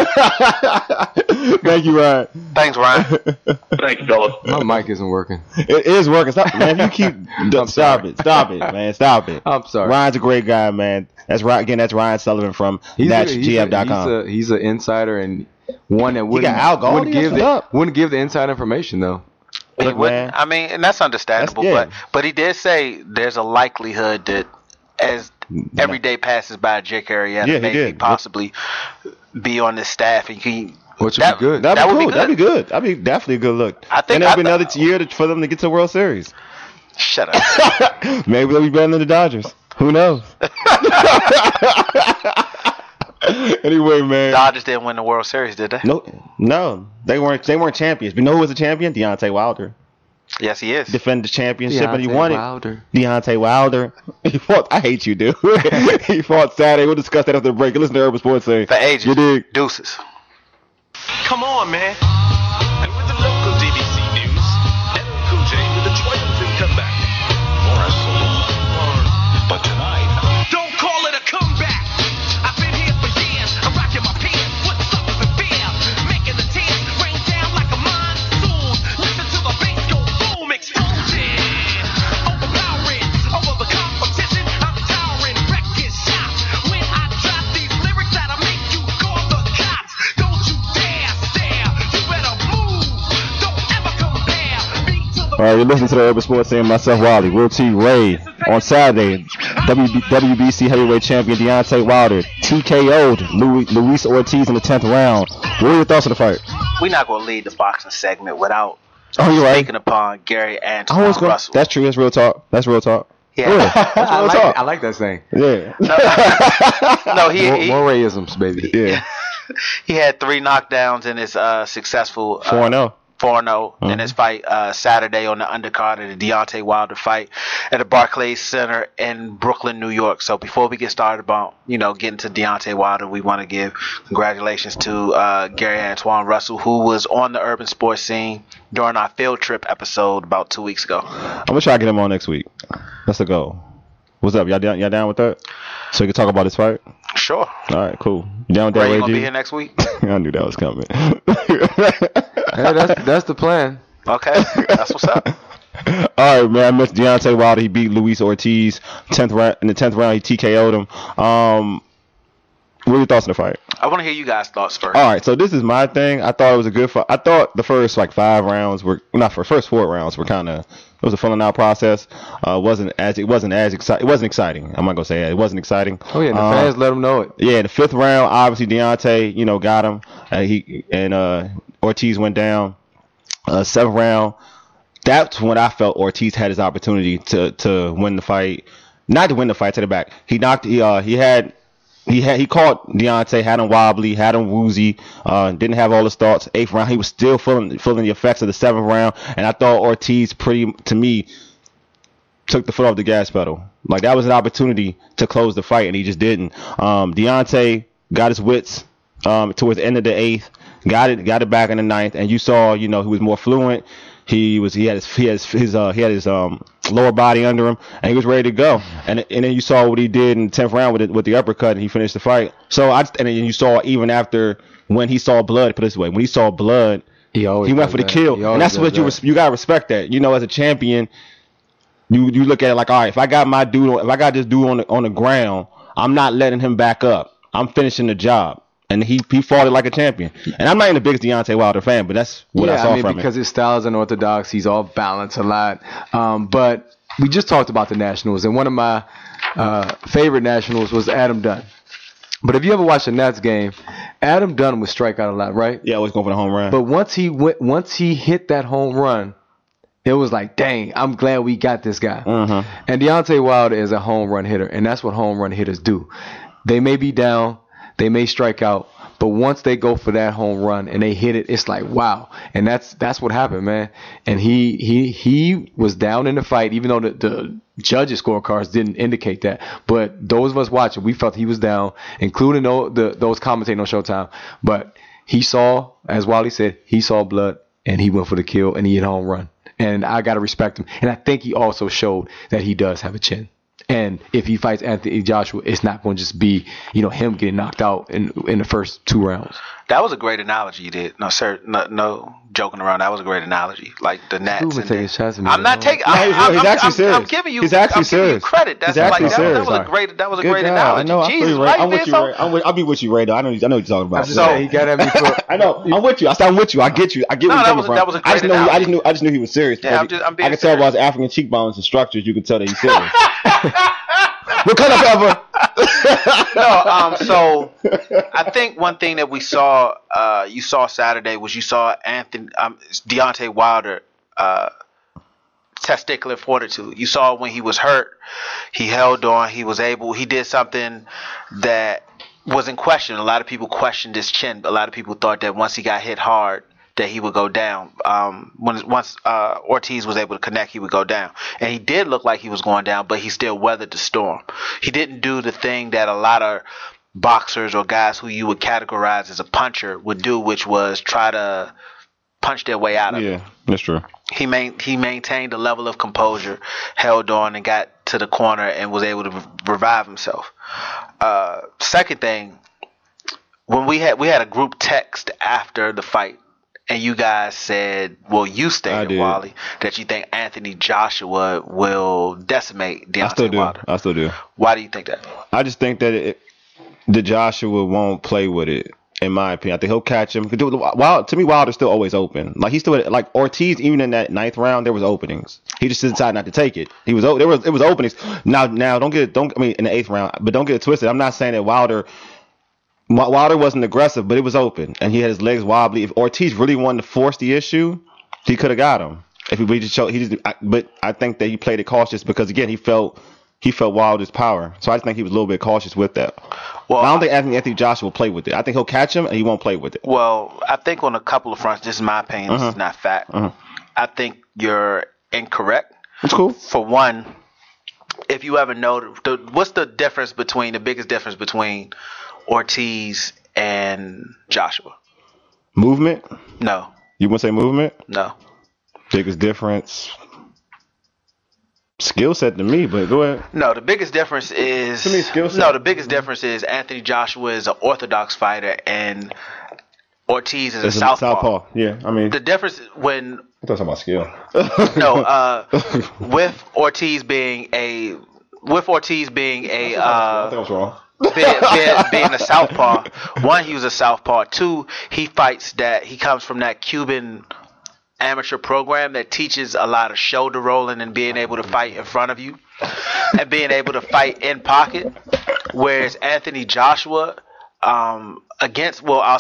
time. Thank you, Ryan. Thanks, Ryan. Thank you, fellas. My mic isn't working. It is working. Stop, man. You keep stop it, man. Stop it. I'm sorry. Ryan's a great guy, man. That's right. Again, that's Ryan Sullivan from NatchGM.com. He's an insider and one that He got Al Galdi. wouldn't give the inside information though. He wouldn't. I mean, and that's understandable. But he did say there's a likelihood that as every day passes by, Jake Arrieta maybe possibly be on the staff, and which would be good. That'd be good. That'd be definitely a good look. I think that'd be another year for them to get to the World Series. Shut up. Maybe they'll be better than the Dodgers. Who knows? Anyway, man. Dodgers didn't win the World Series, did they? No, they weren't champions. But you know who was a champion? Deontay Wilder. Yes, he is. Defended the championship and he won Wilder. it. Deontay Wilder. He fought. I hate you, dude. He fought Saturday. We'll discuss that after the break. Listen to Urban Sports Say. For ages. You dig? Deuces. Come on, man. And with the local DBC news, LL Cool J with a triumphant comeback. For a solo. But tonight, don't call it a comeback. I've been here for years. I'm rocking my pants. What's up with the fear? Making the tears rain down like a monsoon. Listen to the bass go boom, explosion. Overpowering over the competition. I'm towering, wrecking shop. When I drop these lyrics that'll make you call the cops. Don't you dare stare. You better move. Don't ever compare me to the. All right, you're listening to the Urban Sports Saying. Myself, Wally, Will T. Ray. On Saturday, WBC heavyweight champion Deontay Wilder TKO'd Luis Ortiz in the 10th round. What are your thoughts on the fight? We're not going to lead the boxing segment without you're right. speaking upon Gary Antoine Russell. That's true. That's real talk. Yeah. That's real talk. I like that saying. Yeah. No, he more Rayisms, baby. Yeah. He had 3 knockdowns in his successful 4-0. 4-0 in his fight Saturday on the undercard of the Deontay Wilder fight at the Barclays Center in Brooklyn, New York. So before we get started about, getting to Deontay Wilder, we want to give congratulations to Gary Antoine Russell, who was on the Urban Sports Scene during our field trip episode about 2 weeks ago. I'm going to try to get him on next week. That's the goal. What's up? Y'all down with that? So we can talk about this fight. Sure. All right, cool. You down with that, Ray, you Ray gonna G? be here next week? I knew that was coming. Hey, that's the plan. Okay, that's what's up. All right, man. I mentioned Deontay Wilder. He beat Luis Ortiz in the 10th round. He TKO'd him. What are your thoughts on the fight? I want to hear you guys' thoughts first. All right, so this is my thing. I thought it was a good fight. I thought the first first 4 rounds were kind of, it was a filling out process. It wasn't exciting. I'm not gonna say it wasn't exciting. Oh yeah, the fans let them know it. Yeah, the 5th round, obviously Deontay, got him. Ortiz went down. 7th round, that's when I felt Ortiz had his opportunity to win the fight. Not to win the fight, to the back. He caught Deontay, had him wobbly, had him woozy, didn't have all his thoughts. 8th round, he was still feeling the effects of the 7th round, and I thought Ortiz to me took the foot off the gas pedal. Like, that was an opportunity to close the fight, and he just didn't. Deontay got his wits towards the end of the 8th, got it back in the 9th, and you saw, he was more fluent. He had his lower body under him, and he was ready to go. And then you saw what he did in the 10th round with the uppercut, and he finished the fight. So and then you saw even after when he saw blood. Put it this way, when he saw blood, he went for the kill, and that's what you gotta respect that. As a champion, you look at it like, all right, if I got this dude on the ground, I'm not letting him back up. I'm finishing the job. And he fought it like a champion. And I'm not even the biggest Deontay Wilder fan, but that's what I saw from him. Because his style is unorthodox. He's all balanced a lot. But we just talked about the Nationals, and one of my favorite Nationals was Adam Dunn. But if you ever watched the Nats game, Adam Dunn would strike out a lot, right? Yeah, always going for the home run. But once he hit that home run, it was like, dang, I'm glad we got this guy. Mm-hmm. And Deontay Wilder is a home run hitter, and that's what home run hitters do. They may be down. They may strike out, but once they go for that home run and they hit it, it's like, wow. And that's what happened, man. And he was down in the fight, even though the judges' scorecards didn't indicate that. But those of us watching, we felt he was down, including those commentating on Showtime. But he saw, as Wally said, he saw blood, and he went for the kill, and he hit a home run. And I got to respect him. And I think he also showed that he does have a chin. And if he fights Anthony Joshua, it's not going to just be, him getting knocked out in the first 2 rounds. That was a great analogy you did. No, sir, no joking around. That was a great analogy. Like the Nats. I'm not taking. He's actually serious. I'm giving you. He's actually giving you credit. That's he's actually serious. That was a great analogy. I know. Jesus, I'm with you, Ray. I'll be with you, Ray. Though I know what you're talking about. So he got at me for. I know. I'm with you. I'm with you. I get you. I get where you're coming from. That was a great analogy. I just knew he was serious. Yeah, I could tell by his African cheekbones and structures. You could tell that he's serious. What kind of cover? So I think one thing that we saw, you saw Saturday, was you saw Deontay Wilder testicular fortitude. You saw when he was hurt, he held on. He did something that wasn't questioned. A lot of people questioned his chin. A lot of people thought that once he got hit hard, that he would go down. Once Ortiz was able to connect, he would go down. And he did look like he was going down, but he still weathered the storm. He didn't do the thing that a lot of boxers or guys who you would categorize as a puncher would do, which was try to punch their way out of it. Yeah, that's true. He maintained a level of composure, held on, and got to the corner and was able to revive himself. Second thing, when we had a group text after the fight, and you guys said, well, you stated, Wally, that you think Anthony Joshua will decimate Deontay Wilder. I still do. Why do you think that? I just think that the Joshua won't play with it, in my opinion. I think he'll catch him. To me, Wilder's still always open. Like, he's still, like Ortiz, even in that 9th round, there was openings. He just decided not to take it. It was openings. Now, in the 8th round, but don't get it twisted. I'm not saying that Wilder wasn't aggressive, but it was open, and he had his legs wobbly. If Ortiz really wanted to force the issue, he could have got him. But I think that he played it cautious because, again, he felt Wilder's power. So I just think he was a little bit cautious with that. Well, I don't think Anthony Joshua will play with it. I think he'll catch him, and he won't play with it. Well, I think on a couple of fronts, this is my opinion. This is not fact. I think you're incorrect. That's cool. For one, if you ever know, what's the biggest difference between Ortiz and Joshua? Movement? No. You want to say movement? No. Biggest difference? skill set to me, but go ahead. No, the biggest difference is To me, skill set. No, the biggest difference is Anthony Joshua is an orthodox fighter and Ortiz is a It's southpaw. Yeah, I mean, The difference when I'm talking about skill. with Ortiz being a I think I was wrong. being a southpaw. One, he was a southpaw. Two, he comes from that Cuban amateur program that teaches a lot of shoulder rolling and being able to fight in front of you and being able to fight in pocket. Whereas Anthony Joshua, against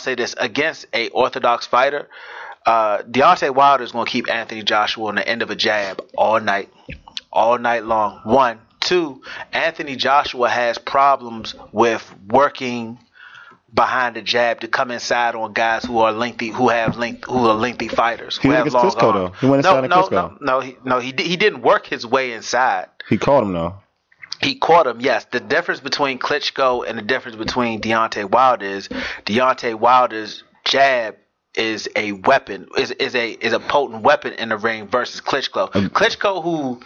a orthodox fighter, Deontay Wilder is going to keep Anthony Joshua on the end of a jab all night long. One. Two, Anthony Joshua has problems with working behind the jab to come inside on guys who are lengthy fighters. He went against Klitschko, though. He went inside on Klitschko. No, he didn't work his way inside. He caught him, though. He caught him, yes. The difference between Klitschko and the difference between Deontay Wilder is Deontay Wilder's jab is a weapon, is a potent weapon in the ring versus Klitschko. Klitschko, who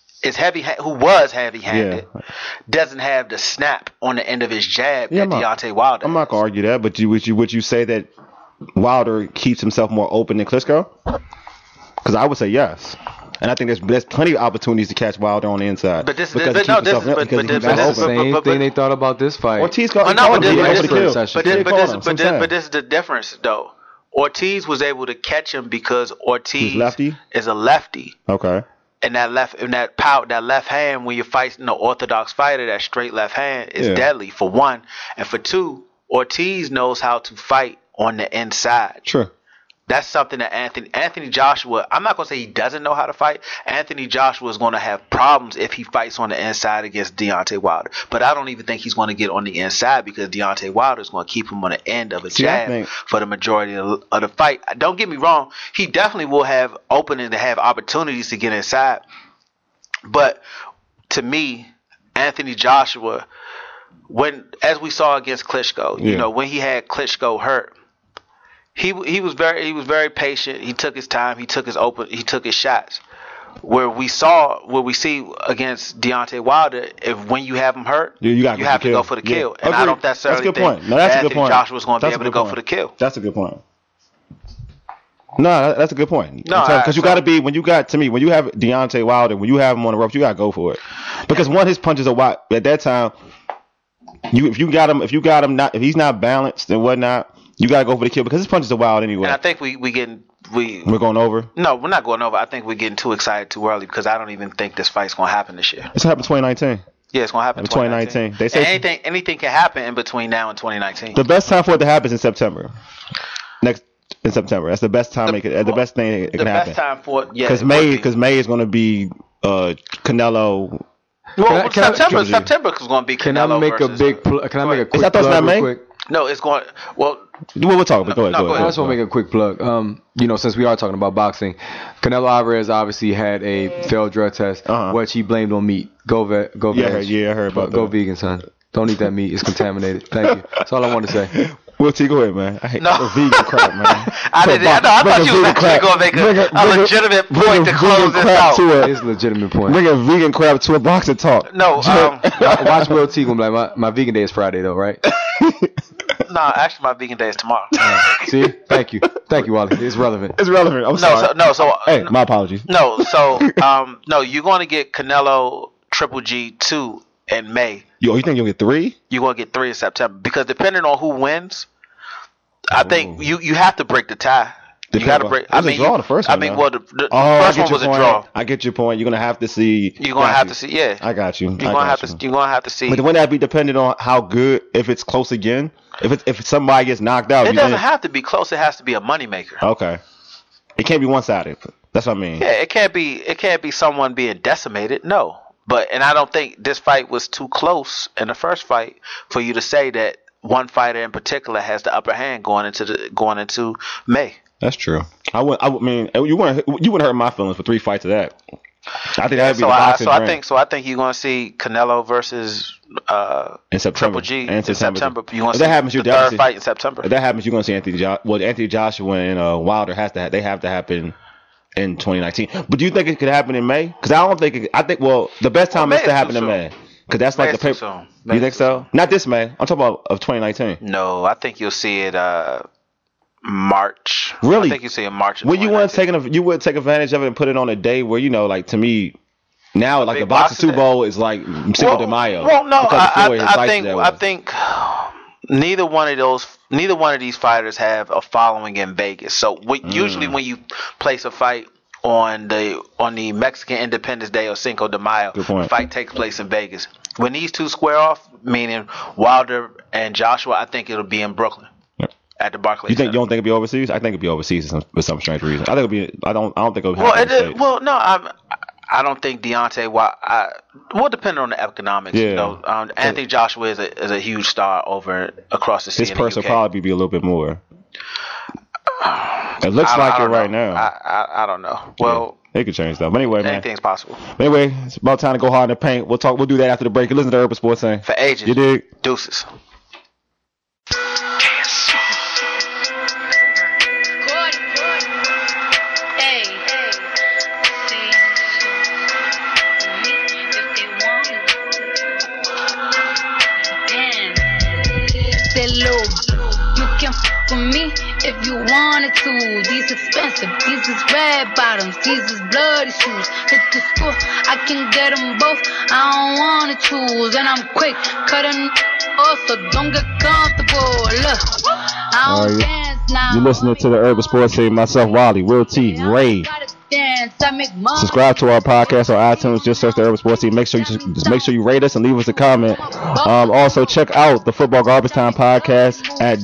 was heavy-handed, doesn't have the snap on the end of his jab that Deontay Wilder. I'm not gonna argue that, but would you say that Wilder keeps himself more open than Klitschko? Because I would say yes, and I think there's plenty of opportunities to catch Wilder on the inside. But this is the same thing they thought about this fight. Ortiz caught him. But this is the difference, though. Ortiz was able to catch him because Ortiz is a lefty. Okay. And that left hand when you're fighting an orthodox fighter, that straight left hand is deadly, for one. And for two, Ortiz knows how to fight on the inside. Sure. That's something that Anthony Joshua, I'm not going to say he doesn't know how to fight. Anthony Joshua is going to have problems if he fights on the inside against Deontay Wilder. But I don't even think he's going to get on the inside because Deontay Wilder is going to keep him on the end of a jab for the majority of the fight. Don't get me wrong. He definitely will have opening to have opportunities to get inside. But to me, Anthony Joshua, as we saw against Klitschko, when he had Klitschko hurt, He was very patient. He took his time. He took his shots. Where we see against Deontay Wilder, when you have him hurt, you have to go for the kill. And I don't necessarily think Anthony Joshua's going to be able to go for the kill. That's a good point. No, that's a good point. Because you got to be when you have Deontay Wilder, when you have him on the ropes, you got to go for it. Because his punches are wide. At that time, if he's not balanced and whatnot, you gotta go for the kill because his punches are wild anyway. And I think we're going over. No, we're not going over. I think we're getting too excited too early because I don't even think this fight's gonna happen this year. It's gonna happen 2019. Yeah, it's gonna happen 2019. They say anything can happen in between now and 2019. The best time for it to happen is in September. In September, that's the best time. The best thing it can happen. The best time for it, yeah. Because May is gonna be Canelo. Well, September is going to be Canelo. Can I make a quick plug real quick? No, it's going. Well, we'll talk. But go ahead. I just want to make a quick plug. Since we are talking about boxing, Canelo Alvarez obviously had a failed drug test, which he blamed on meat. Go veg. I heard about that. Go vegan, son. Don't eat that meat. It's contaminated. Thank you. That's all I wanted to say. Well, T, go ahead, man. I hate vegan crap, man. I thought you was actually going to make a legitimate point to close this out. It's a legitimate point. Bring a vegan crap to a boxing talk. No, watch Will T. Gonna be like, my vegan day is Friday, though, right? No, actually, my vegan day is tomorrow. See? Thank you, Wally. It's relevant. I'm sorry. Hey, my apologies. No, you're going to get Canelo Triple G2 in May. You think you'll get 3? You're going to get 3 in September. Because depending on who wins, I think you have to break the tie. You got to break. It was a draw the first one. The first one was a draw. I get your point. You're going to have to see. You're going to have to see. Yeah. I got you. You're going to have to see. But wouldn't that be dependent on how good, if it's close again? If somebody gets knocked out. It doesn't have to be close. It has to be a moneymaker. Okay. It can't be one-sided. That's what I mean. Yeah, it can't be someone being decimated. No. And I don't think this fight was too close in the first fight for you to say that one fighter in particular has the upper hand going into May. That's true. I mean, you wouldn't hurt my feelings for 3 fights of that. I think that'd be the boxing dream. I think you're going to see Canelo versus in September. Triple G in September. You're going to see the third fight in September. If that happens, you're going to see Anthony Joshua and Wilder they have to happen in 2019. But do you think it could happen in May? Because I don't think the best time is to happen in May. Because that's like the paper. You think so? Not this May. I'm talking about of 2019. No, I think you'll see it March. Really? I think you'll see it March. Well, you would take advantage of it and put it on a day where, like to me, now like the boxing Super Bowl is like Cinco de Mayo. Well, no, I think neither one of these fighters have a following in Vegas. So usually when you place a fight on the Mexican Independence Day or Cinco de Mayo, the fight takes place in Vegas. When these two square off, meaning Wilder and Joshua, I think it'll be in Brooklyn at the Barclays. You don't think it'll be overseas? I think it'll be overseas for some strange reason. I think it'll be. I don't think it'll happen. I don't think Deontay. Depending on the economics, Anthony Joshua is a huge star across the sea. His purse will probably be a little bit more. It looks like it right now. I don't know. Well, it could change though. But anyway, man, anything's possible. Anyway, it's about time to go hard in the paint. We'll do that after the break. You listen to Urban Sports Scene. For ages. You dig? Deuces. If you wanted to, these expensive, these is red bottoms, these is bloody shoes. Hit the school, I can get them both, I don't wanna choose. And I'm quick, cutting off, so don't get comfortable. Look, I don't dance now. You're listening to the Urban Sports Scene, myself, Wally, Will T, Ray. Subscribe to our podcast on iTunes. Just search the Urban Sports Scene. Make sure you rate us and leave us a comment. Also, check out the Football Garbage Time podcast at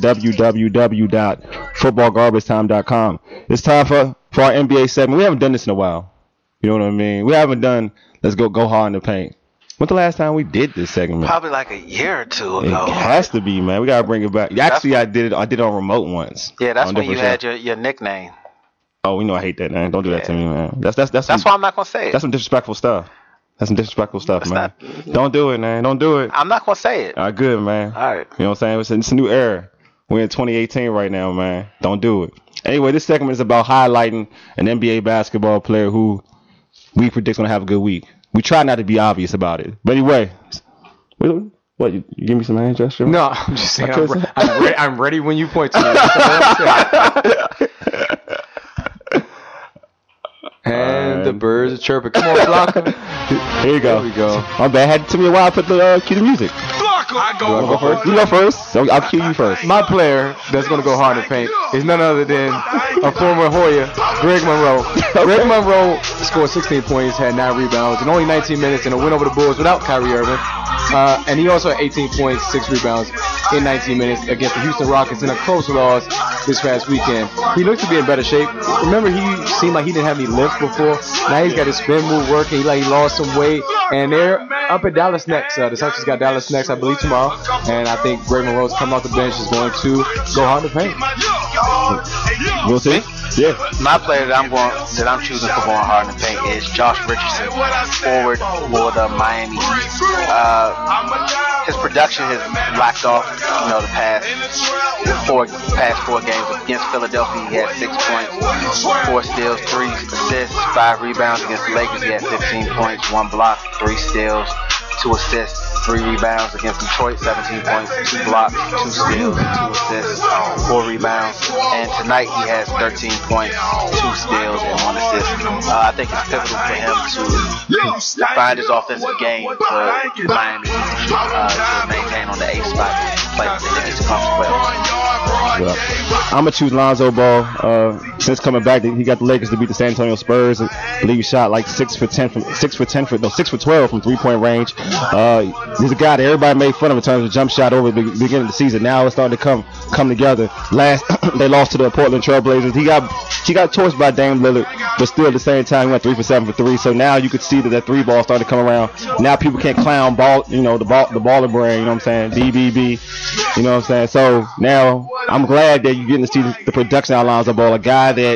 www.footballgarbagetime.com. It's time for our NBA segment. We haven't done this in a while. You know what I mean? We haven't done Let's Go Hard in the Paint. When's the last time we did this segment? Probably like a year or two ago. It has to be, man. We gotta bring it back. Actually, I did it on remote once. Yeah, that's when you had your nickname. Oh, I hate that, man. Don't do that to me, man. That's why I'm not gonna say it. That's some disrespectful stuff. Don't do it, man. Don't do it. I'm not gonna say it. All right, good, man. All right. You know what I'm saying? It's a new era. We're in 2018 right now, man. Don't do it. Anyway, this segment is about highlighting an NBA basketball player who we predict gonna have a good week. We try not to be obvious about it, but anyway. What? You give me some hand gesture? No, I'm just saying. I'm ready when you point to me. And the birds are chirping. Come on, Blocker. Here you go. There we go. My bad. Had to me a while to put the cue the music. I go first. You go first. So I'll cue you first. My player that's going to go hard in the paint is none other than a former Hoya, Greg Monroe. Greg Monroe scored 16 points, had 9 rebounds, in only 19 minutes, and a win over the Bulls without Kyrie Irving. And he also had 18 points, 6 rebounds in 19 minutes against the Houston Rockets in a close loss this past weekend. He looks to be in better shape. Remember, he seemed like he didn't have any lift before. Now he's got his spin move working. He lost some weight. And they're up at Dallas next. The Celtics got Dallas next, I believe, tomorrow. And I think Greg Monroe's coming off the bench is going to go hard to paint. We'll see. Yeah. My player that I'm choosing for going hard in the paint is Josh Richardson, forward for the Miami Heat. His production has lacked off, the past four games. Against Philadelphia, he had 6 points, 4 steals, 3 assists, 5 rebounds. Against the Lakers, he had 15 points, 1 block, 3 steals, 2 assists, 3 rebounds. Against Detroit, 17 points, 2 blocks, 2 steals, 2 assists, 4 rebounds. And tonight he has 13 points, 2 steals, and 1 assist. I think it's pivotal for him to find his offensive game for Miami to maintain on the 8th spot and play in his comfortable. Well, I'm gonna choose Lonzo Ball. Since coming back, he got the Lakers to beat the San Antonio Spurs. I believe he shot like 6 for 12 from 3-point range. He's a guy that everybody made fun of in terms of jump shot over the beginning of the season. Now it's starting to come together. They lost to the Portland Trailblazers. He got torched by Dame Lillard, but still at the same time he went 3 for 7 for 3. So now you could see that 3 ball started to come around. Now people can't clown ball, the baller brain. You know what I'm saying? BBB. You know what I'm saying? So now I'm glad that you're getting to see the production out of Lonzo Ball, a guy that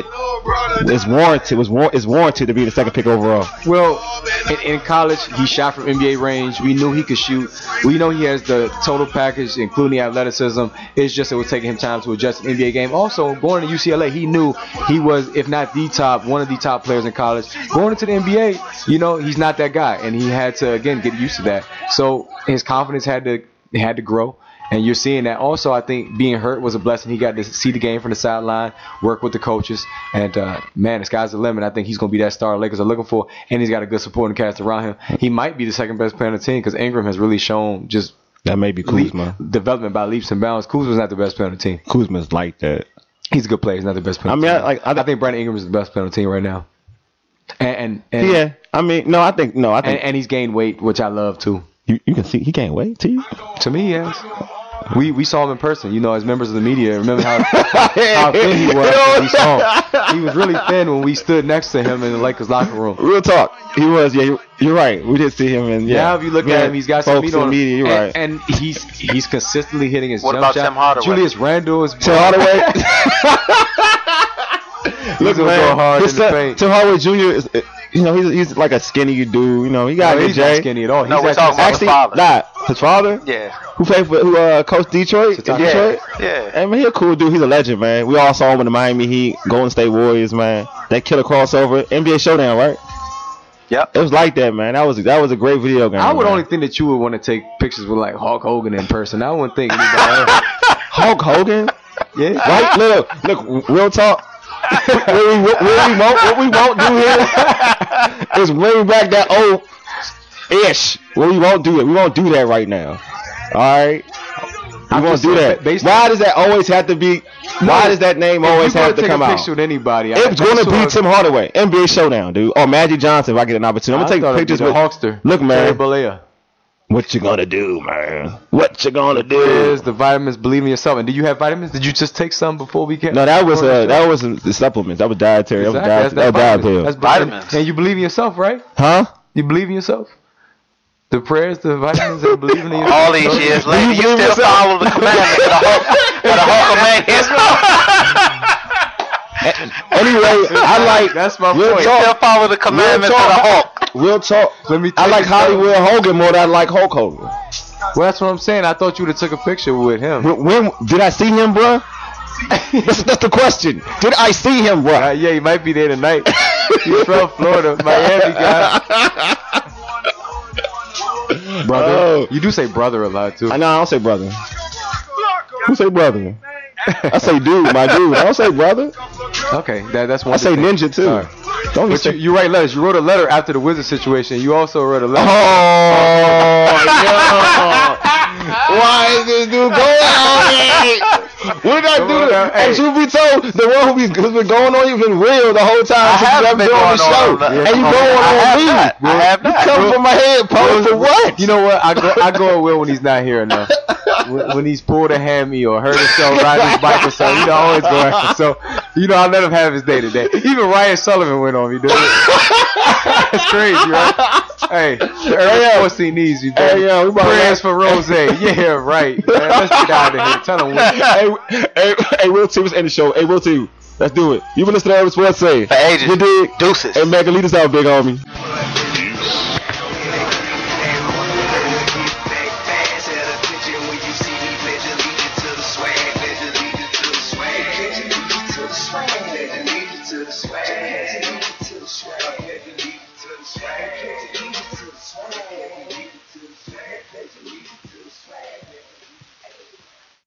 It's warranted to be the second pick overall. Well, in college, he shot from NBA range. We knew he could shoot. We know he has the total package, including the athleticism. It's just it was taking him time to adjust to the NBA game. Also, going to UCLA, he knew he was, if not one of the top players in college. Going into the NBA, you know, he's not that guy, and he had to, again, get used to that. So his confidence had to grow. And you're seeing that. Also, I think being hurt was a blessing. He got to see the game from the sideline, work with the coaches, and man, the sky's the limit. I think he's going to be that star Lakers are looking for, and he's got a good supporting cast around him. He might be the second best player on the team because Ingram has really shown just that may be Kuzma development by leaps and bounds. Kuzma's not the best player on the team. Kuzma's like that. He's a good player. He's not the best player. I think Brandon Ingram is the best player on the team right now. And yeah, I think and he's gained weight, which I love too. You can see he gained weight to you. To me, yes. We saw him in person, you know, as members of the media. Remember how thin he was? We saw him. He was really thin when we stood next to him in the Lakers locker room. Real talk, he was. Yeah, you're right. We did see him, and now if you look at him, he's got some meat on him. Media, you're right. And he's consistently hitting his what jump about shot. Tim Hardaway? Julius Randle is Tim Hardaway. Look, man, go hard in the paint. Tim Hardaway Jr. is, you know, he's like a skinny dude. You know, he got he's not skinny at all. No, we're talking about his father. His father. Yeah. Who coached Detroit? Detroit. Yeah. Hey, man, he's a cool dude. He's a legend, man. We all saw him in the Miami Heat, Golden State Warriors, man. That killer crossover, NBA Showdown, right? Yep. It was like that, man. That was a great video game. I would man. only think that you would want to take pictures with like Hulk Hogan in person. I wouldn't think anybody else. Hulk Hogan? Yeah. Right? Look, real talk. What we won't do here is bring back that old ish. Well, we won't do it. We won't do that right now. All right? We won't do that. Why does that always have to be? Why does that name always have to come out? Take a picture with anybody. It's going to be Tim Hardaway, NBA Showdown, dude, or Magic Johnson if I get an opportunity. I'm gonna take pictures with Hawkster. Look, man. Balea. What you gonna do, man? What you gonna do? Is the vitamins? Believe in yourself. And do you have vitamins? Did you just take some before we came? No, that was the supplements. That was dietary. Exactly. That was dietary. That's vitamins. And you believe in yourself, right? Huh? You believe in yourself? The prayers, the vitamins, and believing in yourself. All these years later, you still follow the commandments of the Hulkamania. Anyway, I like. That's my point. point. Still follow the commandments of the Hulk. Real talk. I like Hollywood Hogan more than I like Hulk Hogan. Well, that's what I'm saying. I thought you would have took a picture with him. When did I see him, bro? That's the question. Did I see him, bro? Yeah, he might be there tonight. He's from Florida, Miami guy. Brother. Oh. You do say brother a lot too. I know. I don't say brother. Who say brother? I say dude, my dude. I don't say brother. Okay, that's one. I say ninja too. Sorry. Don't but you write letters. You wrote a letter after the Wizard situation. You also wrote a letter. Oh, yeah. Why is this dude going on me? What did I do? And truth be told, the one who's been going on you've been real the whole time since I've been on the show. And you going on me. I have not. You come from my head, Paul, for what? You know what? I go with Will when he's not here enough. When he's pulled a hammy or hurt himself riding his bike or something, I always go after. So, I let him have his day today. Even Ryan Sullivan went on me, dude. That's crazy, right? Hey, the Urban Sports Scene needs you, dude. Hey, prayers for Rose. Yeah, right. Man, let's get out of here. Tell him what. Hey, Will T was in the show. Hey, Will T, let's do it. You been listening to Urban Sports Scene. For ages. You did. Deuces. Hey, man, lead us out, big homie.